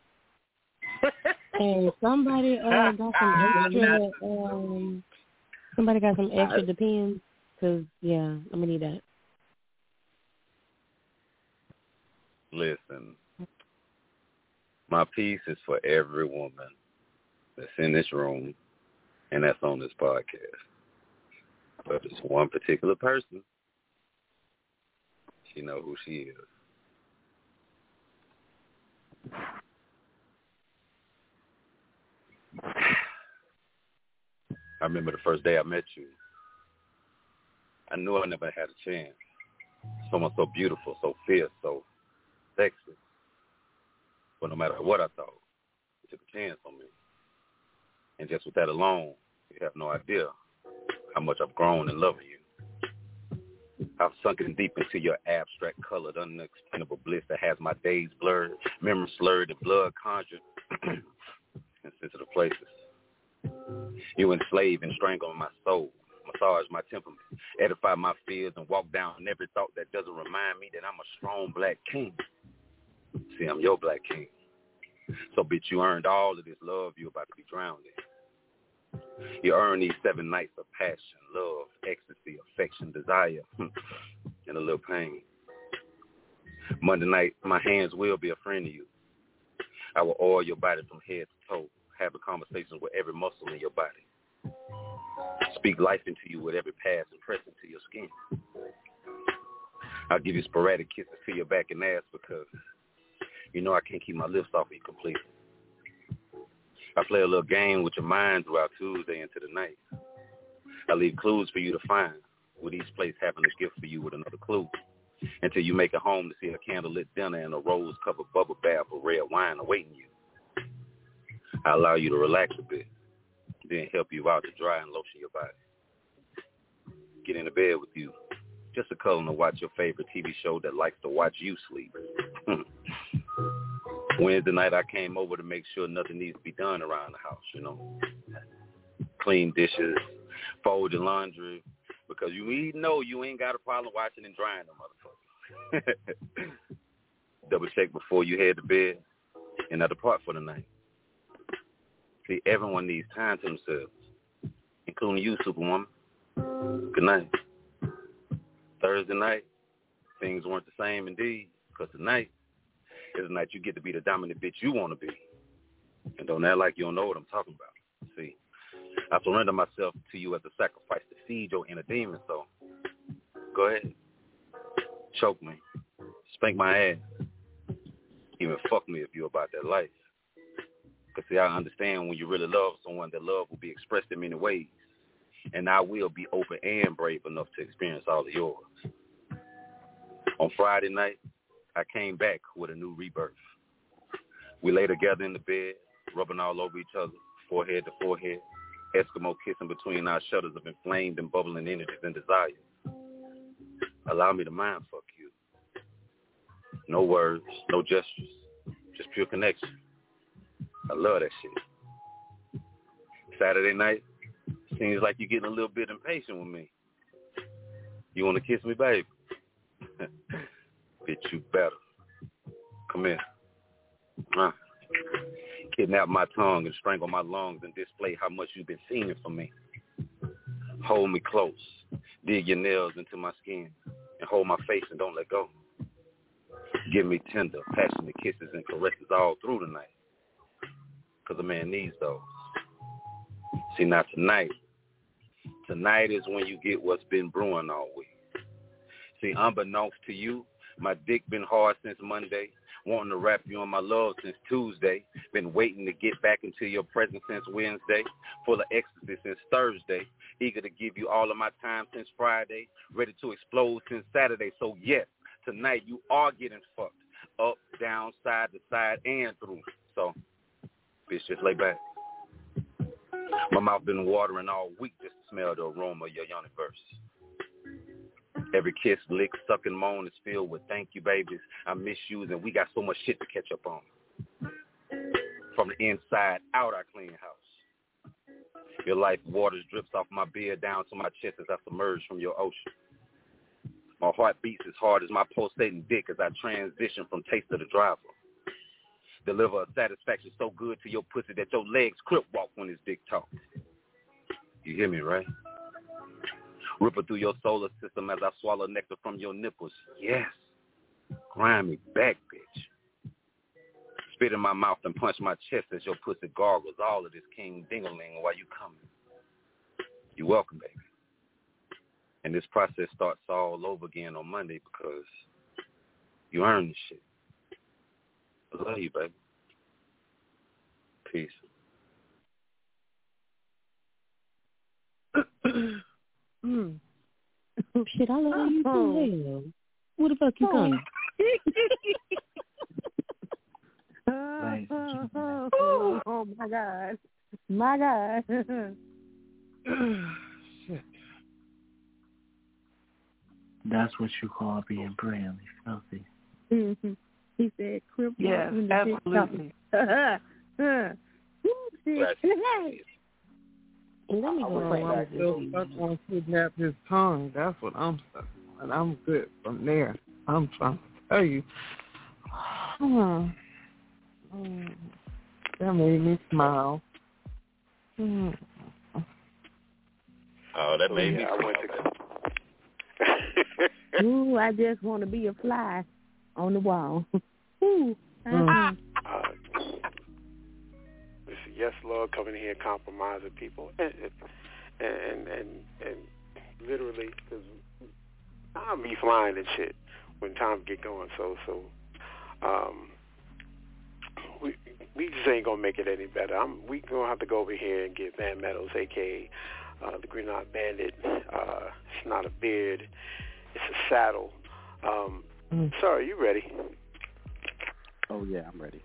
Hey, somebody uh, got some extra, um, somebody got some extra Depends, because, yeah, I'm going to need that. Listen, my piece is for every woman that's in this room and that's on this podcast. But it's one particular person. She know who she is. I remember the first day I met you. I knew I never had a chance. Someone so beautiful, so fierce, so sexy. But no matter what I thought, you took a chance on me. And just with that alone, you have no idea how much I've grown in loving you. I've sunken deep into your abstract, colored, unexplainable bliss that has my days blurred, memories slurred, and blood conjured in sensitive places. You enslave and strangle my soul, massage my temperament, edify my fears, and walk down every thought that doesn't remind me that I'm a strong black king. See, I'm your black king. So, bitch, you earned all of this love you're about to be drowned in. You earned these seven nights of passion, love, ecstasy, affection, desire, and a little pain. Monday night, my hands will be a friend to you. I will oil your body from head to toe, have a conversation with every muscle in your body. Speak life into you with every pass and press into your skin. I'll give you sporadic kisses to your back and ass because you know I can't keep my lips off of you completely. I play a little game with your mind throughout Tuesday into the night. I leave clues for you to find, with each place having a gift for you with another clue, until you make it home to see a candlelit dinner and a rose-covered bubble bath of red wine awaiting you. I allow you to relax a bit, then help you out to dry and lotion your body. Get into bed with you, just to cuddle and watch your favorite T V show that likes to watch you sleep. Wednesday night, I came over to make sure nothing needs to be done around the house, you know. Clean dishes, fold your laundry, because you know you ain't got a problem washing and drying them motherfuckers. Double check before you head to bed and not depart for the night. See, everyone needs time to themselves, including you, Superwoman. Good night. Thursday night, things weren't the same indeed, because tonight is the night you get to be the dominant bitch you want to be. And don't act like you don't know what I'm talking about. See, I surrender myself to you as a sacrifice to feed your inner demon, so go ahead. Choke me. Spank my ass. Even fuck me if you're about that life. Because, see, I understand when you really love someone, that love will be expressed in many ways. And I will be open and brave enough to experience all of yours. On Friday night, I came back with a new rebirth. We lay together in the bed, rubbing all over each other, forehead to forehead, Eskimo kissing between our shutters of inflamed and bubbling energies and desires. Allow me to mind fuck you. No words, no gestures, just pure connection. I love that shit. Saturday night, seems like you're getting a little bit impatient with me. You want to kiss me, baby? Bitch, you better. Come here. Uh, kidnap my tongue and strangle my lungs and display how much you've been seeing from me. Hold me close. Dig your nails into my skin and hold my face and don't let go. Give me tender, passionate kisses and caresses all through the night. Because a man needs those. See, now tonight, tonight is when you get what's been brewing all week. See, unbeknownst to you, my dick been hard since Monday, wanting to wrap you on my love since Tuesday, been waiting to get back into your presence since Wednesday, full of ecstasy since Thursday, eager to give you all of my time since Friday, ready to explode since Saturday. So yes, tonight you are getting fucked up, down, side to side, and through. So, bitch, just lay back. My mouth been watering all week just to smell the aroma of your universe. Every kiss, lick, suck, and moan is filled with thank you, babies. I miss you, and we got so much shit to catch up on. From the inside out, I clean house. Your life waters drips off my beard down to my chest as I submerge from your ocean. My heart beats as hard as my pulsating dick as I transition from taste to the driver. Deliver a satisfaction so good to your pussy that your legs crip walk when his dick talks. You hear me, right? Ripple through your solar system as I swallow nectar from your nipples. Yes. Grind me back, bitch. Spit in my mouth and punch my chest as your pussy gargles all of this king ding-a-ling while you coming. You're welcome, baby. And this process starts all over again on Monday because you earned this shit. I love you, baby. Peace. mm. Shit, I love you too. Where the fuck you coming? oh, oh, oh my God. My God. Shit. That's what you call being brandly filthy. Mm-hmm. He said, cripple. Yes, absolutely. Let me go I want to kidnap his tongue. That's what I'm saying. And I'm good from there. I'm trying to tell you. Hmm. Mm. That made me smile. Mm. Oh, that made me I smile. went to... Ooh, I just want to be a fly on the wall. Ooh. Mm. Uh, listen, yes, Lord, coming here compromising people, and and and, and literally, because time be flying and shit when time get going. So so, um, we we just ain't gonna make it any better. I'm we gonna have to go over here and get Van Meadows, aka uh, the Green Eyed Bandit. Uh, it's not a beard, it's a saddle. Um, mm. Sorry, you ready? Oh yeah, I'm ready.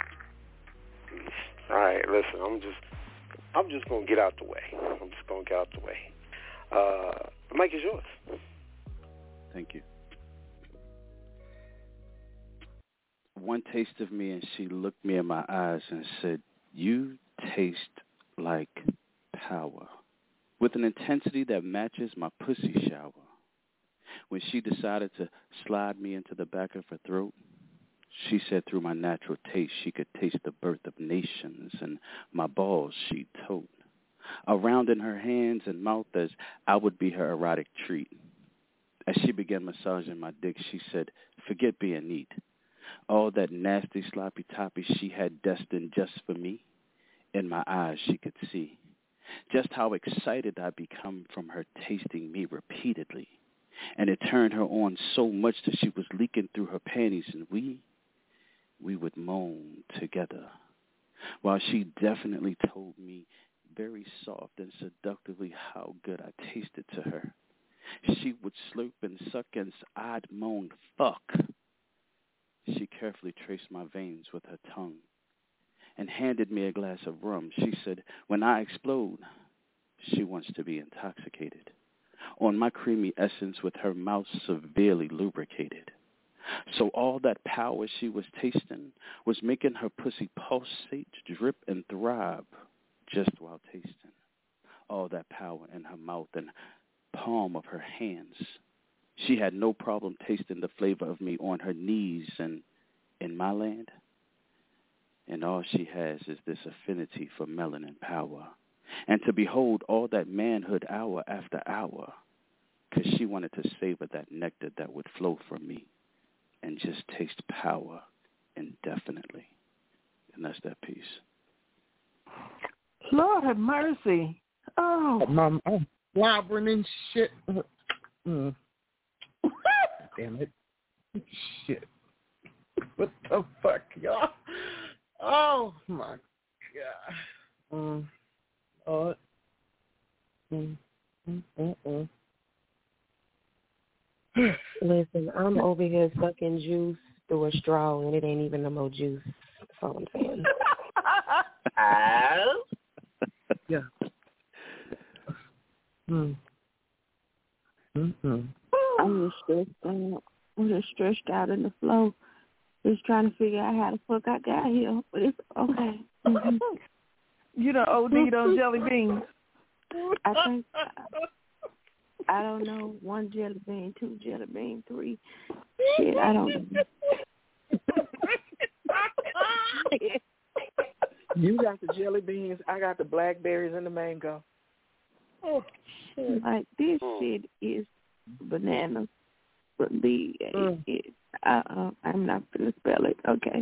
All right, listen, I'm just, I'm just gonna get out the way. I'm just gonna get out the way. Uh, the mic is yours. Thank you. One taste of me, and she looked me in my eyes and said, "You taste like power," with an intensity that matches my pussy shower. When she decided to slide me into the back of her throat, she said through my natural taste she could taste the birth of nations, and my balls she told around in her hands and mouth as I would be her erotic treat. As she began massaging my dick, she said, "Forget being neat. All that nasty sloppy toppy she had destined just for me, in my eyes she could see just how excited I'd become from her tasting me repeatedly. And it turned her on so much that she was leaking through her panties, and we, we would moan together, while she definitely told me very soft and seductively how good I tasted to her. She would slurp and suck, and I'd moan, "Fuck." She carefully traced my veins with her tongue and handed me a glass of rum. She said, "When I explode, she wants to be intoxicated on my creamy essence with her mouth severely lubricated. So all that power she was tasting was making her pussy pulsate, drip, and thrive just while tasting. All that power in her mouth and palm of her hands. She had no problem tasting the flavor of me on her knees and in my land. And all she has is this affinity for melanin power. And to behold all that manhood hour after hour, because she wanted to savor that nectar that would flow from me and just taste power indefinitely. And that's that piece. Lord have mercy. Oh. Mom, I'm slobbering and shit. Mm. Damn it. Shit. What the fuck, y'all? Oh, my God. Mm. Oh. Mm. Mm. Mm. Listen, I'm over here sucking juice through a straw, and it ain't even no more juice. That's all I'm saying. Oh. Yeah. Mm. Mm-hmm. I'm just stressed out. I'm just stressed out in the flow. Just trying to figure out how the fuck I got here. But it's okay. Mm-hmm. You done O D'd on jelly beans. I think I don't know. One jelly bean, two jelly bean, three. Shit, I don't know. You got the jelly beans. I got the blackberries and the mango. Oh, shit. Like this shit is bananas. But the mm. it, uh, uh, I'm not gonna spell it. Okay.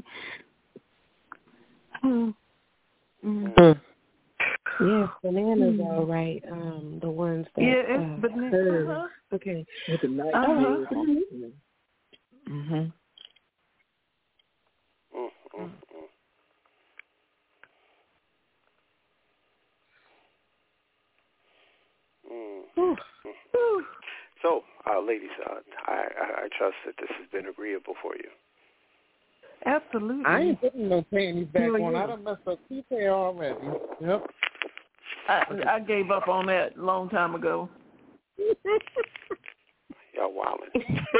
Mm. Mm. Yes, bananas are all right. Um, the ones that yeah, it's uh, bananas. Uh-huh. Okay. With the night uh-huh. mm-hmm. mm-hmm. Mm. So, uh, ladies, uh, I, I, I trust that this has been agreeable for you. Absolutely. I ain't putting no panties back Really on. is. I done messed up two pair already. Yep. I, I gave up on that a long time ago. Y'all wildin'.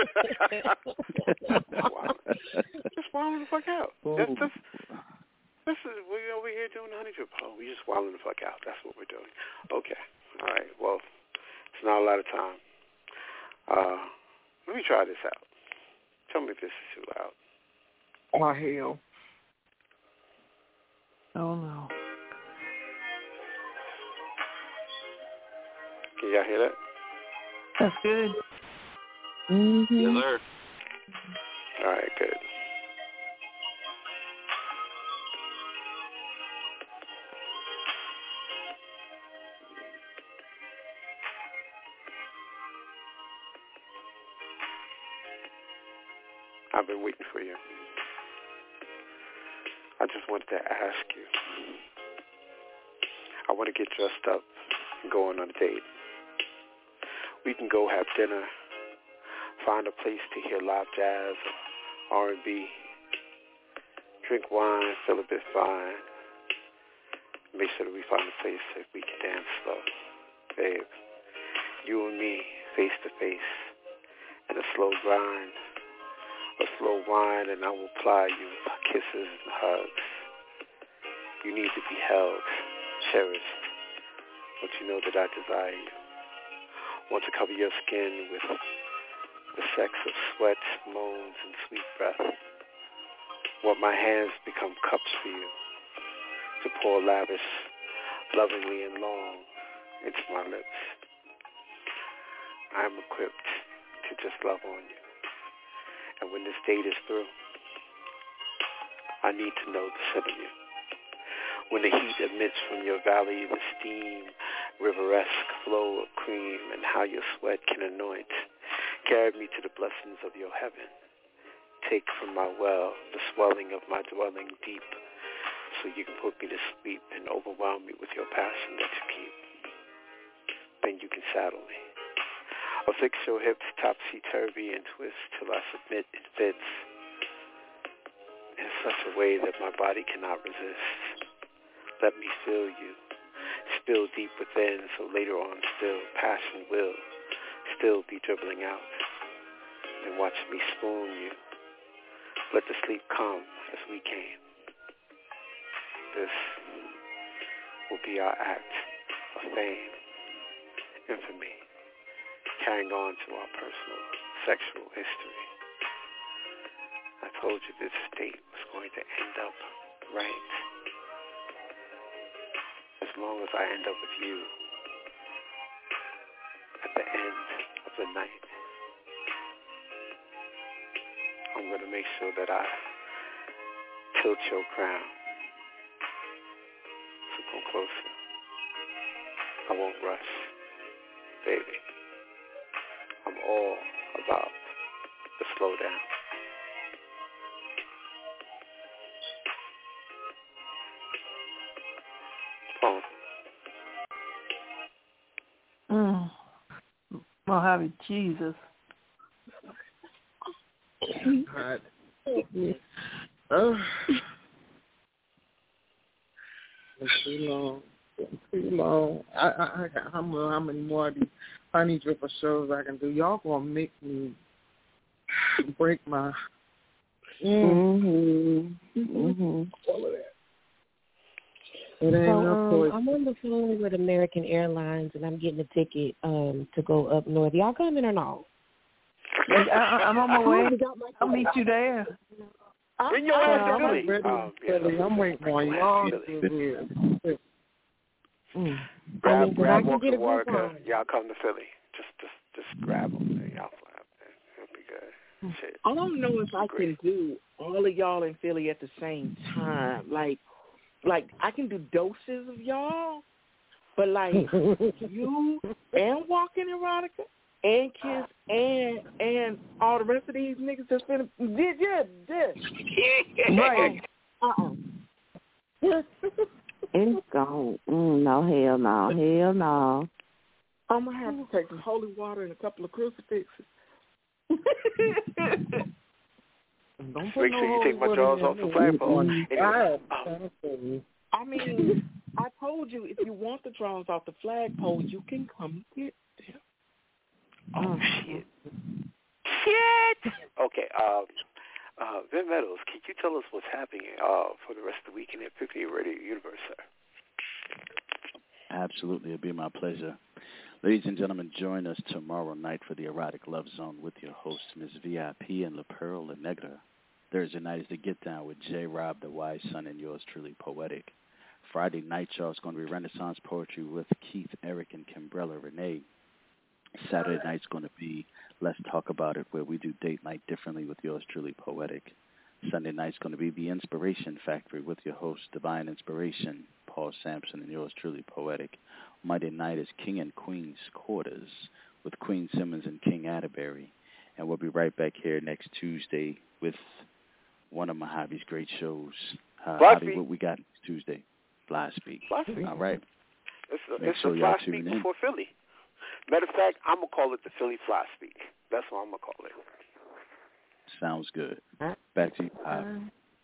wildin'. Just wildin' the fuck out. That's just, this is, we're over here doing the honey drip. Oh, we just wildin' the fuck out. That's what we're doing. Okay. All right. Well, it's not a lot of time. Uh, let me try this out. Tell me if this is too loud. Oh, hell. Oh, no. Can y'all hear that? That's good. Mm-hmm. Yes, sir. All right, good. I've been waiting for you. I just wanted to ask you. I want to get dressed up and go on a date. We can go have dinner, find a place to hear live jazz or R and B, drink wine, feel a bit fine, make sure that we find a place that we can dance slow. Babe, you and me, face to face, in a slow grind, a slow wine, and I will ply you kisses and hugs. You need to be held, cherished, but you know that I desire you. Want to cover your skin with the sex of sweat, moans, and sweet breath. Want my hands become cups for you, to pour lavish, lovingly and long into my lips. I am equipped to just love on you. And when this date is through, I need to know the scent of you. When the heat emits from your valley, the steam, river-esque flow of cream, and how your sweat can anoint, carry me to the blessings of your heaven. Take from my well the swelling of my dwelling deep, so you can put me to sleep and overwhelm me with your passion that you keep. Then you can saddle me. Affix your hips topsy-turvy and twist till I submit it fits in such a way that my body cannot resist. Let me feel you, spill deep within, so later on still passion will still be dribbling out. Then watch me spoon you. Let the sleep come as we came. This will be our act of fame, infamy, carrying on to our personal sexual history. I told you this date was going to end up right. As long as I end up with you at the end of the night, I'm going to make sure that I tilt your crown. So come closer. I won't rush, baby. I'm all about the slow down. Phone. Mm. Mojave Jesus. God. Oh. It's too long. It's too long. I, I, I got how many, how many more of these honey dripper shows I can do. Y'all gonna make me break my. Mm. Mm-hmm. Mm-hmm. All of that. It ain't So no um, choice. I'm on the phone with American Airlines, and I'm getting a ticket um, to go up north. Y'all coming or no? I, I'm on my way. I'll meet you there. Bring your I'm ass to Philly. ready Um, to Philly. I'm waiting on y'all to do it. Mm. Grab, I mean, 'cause I grab can Walker get a group Walker. on. Y'all come to Philly. Just, just, just grab them. And y'all fly up there. It'll be good. Shit. I don't know if I can do all of y'all in Philly at the same time. Like, like I can do doses of y'all, but like you and Walking Erotica and Kiss and and all the rest of these niggas that's been did yeah did Right. Uh uh It's gone. Mm, no, hell no. Hell no. I'm gonna have to take some holy water and a couple of crucifixes. Don't Make sure you take my jaws off the flagpole. Anyway, um, I mean, I told you if you want the draws off the flagpole, you can come get them. Oh shit! Shit! Okay. Um. Uh, Ben Meadows, can you tell us what's happening uh, for the rest of the week in the Epiphany Radio Universe, sir? Absolutely. It'll be my pleasure. Ladies and gentlemen, join us tomorrow night for the Erotic Love Zone with your hosts, Miz V I P and La Pearl La Negra. Thursday night is the Get Down with J. Rob, the Wise Son, and yours truly, Poetic. Friday night, y'all, is going to be Renaissance Poetry with Keith, Eric, and Kimbrella Renee. Saturday night's going to be Let's Talk About It, where we do date night differently with yours truly, Poetic. Sunday night's going to be The Inspiration Factory with your host, Divine Inspiration, Paul Sampson, and yours truly, Poetic. Monday night is King and Queen's Quarters with Queen Simmons and King Atterbury. And we'll be right back here next Tuesday with one of Mojave's great shows. Uh, Javi, what we got next Tuesday? Fly Speak. Fly Speak. All right. It's a, Make it's sure a y'all Fly Speak tune in. before Philly. Matter of fact, I'm going to call it the Philly Fly Speak. That's what I'm going to call it. Sounds good. Back to you, Javi.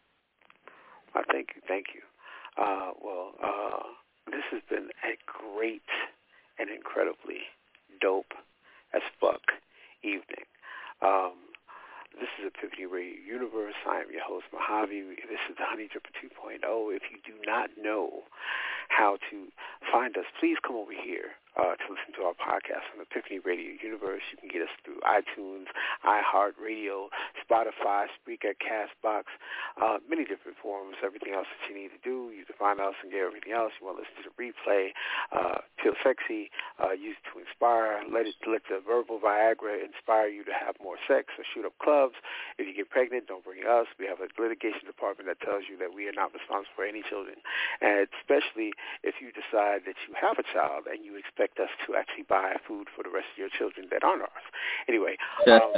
I thank you. Thank you. Uh, well, uh, this has been a great and incredibly dope as fuck evening. Um, this is Epiphany Radio Universe. I am your host, Mojave. This is the Honey Dripper two point oh. If you do not know how to find us, please come over here uh, to listen to our podcast on Epiphany Radio Universe. You can get us through iTunes, iHeartRadio, Spotify, Spreaker, CastBox, uh, many different forms, everything else that you need to do. You can find us and get everything else. You want to listen to the replay, uh, feel sexy, uh, use it to inspire, let it let the verbal Viagra inspire you to have more sex or shoot up clubs. If you get pregnant, don't bring us. We have a litigation department that tells you that we are not responsible for any children, and especially if you decide that you have a child and you expect us to actually buy food for the rest of your children that aren't ours. Anyway, um,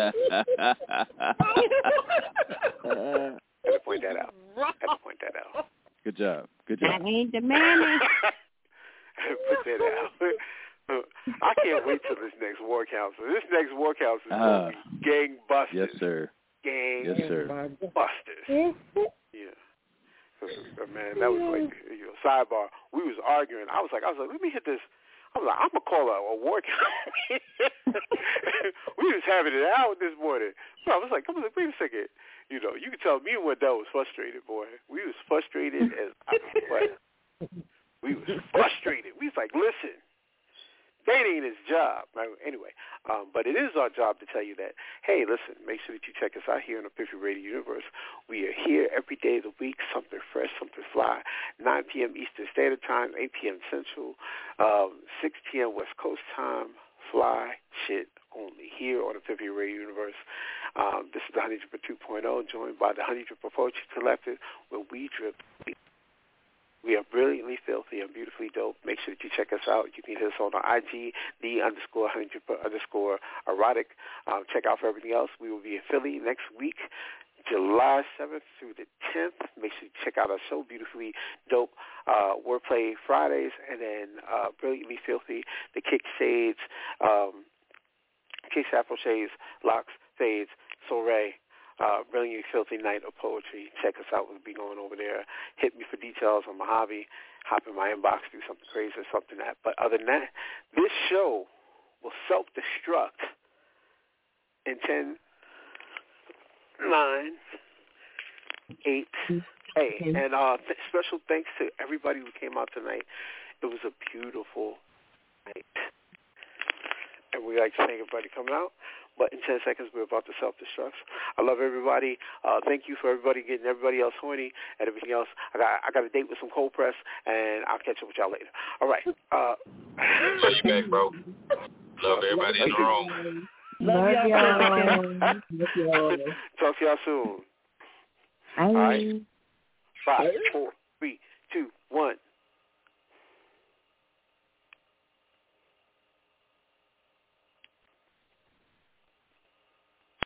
had to point that out. Had to point that out. Good job. Good job. I ain't the man. Put that out. I can't wait till this next war council. This next war council is uh, going to be gangbusters. Yes, sir. Gang yes, sir. busters. Yeah. Man, that was like, you know, sidebar. We was arguing. I was like, I was like, let me hit this. I was like, I'm gonna call a, a war council. We was having it out this morning. So I was like, come on, wait a second. You know, you could tell me and Wendell was frustrated, boy. We was frustrated as I what? We was frustrated. We was like, listen. That ain't his job. Right? Anyway, um, but it is our job to tell you that, hey, listen, make sure that you check us out here on Epiphany Radio Universe. We are here every day of the week, something fresh, something fly, nine p.m. Eastern Standard Time, eight p.m. Central, um, six p.m. West Coast Time, fly shit only here on Epiphany Radio Universe. Um, this is the Honey Dripper two point oh, joined by the Honey Dripper Poetry Collective, where we drip. We are brilliantly filthy and beautifully dope. Make sure that you check us out. You can hit us on our I G, the underscore Honey Dripper underscore erotic. Um, check out for everything else. We will be in Philly next week, July seventh through the tenth. Make sure you check out our show, Beautifully Dope uh, Wordplay Fridays, and then uh, Brilliantly Filthy, the Kick Shades, um, Kicks Afro Shades, Locks, Fades, Soiree. Uh, Brilliantly Filthy Night of Poetry. Check us out. We'll be going over there. Hit me for details on Mojave. Hop in my inbox, do something crazy or something that. But other than that, this show will self-destruct in ten, nine, eight, Hey, Okay. and uh, th- special thanks to everybody who came out tonight. It was a beautiful night. And we like to thank everybody coming out. But in ten seconds, we're about to self-destruct. I love everybody. Uh, thank you for everybody getting everybody else horny and everything else. I got I got a date with some cold press, and I'll catch up with y'all later. All right. Uh, Love you back, bro. Love everybody in the room. Love, Love y'all. Love y'all. Talk to y'all soon. Bye. All right. Five, four, three, two, one.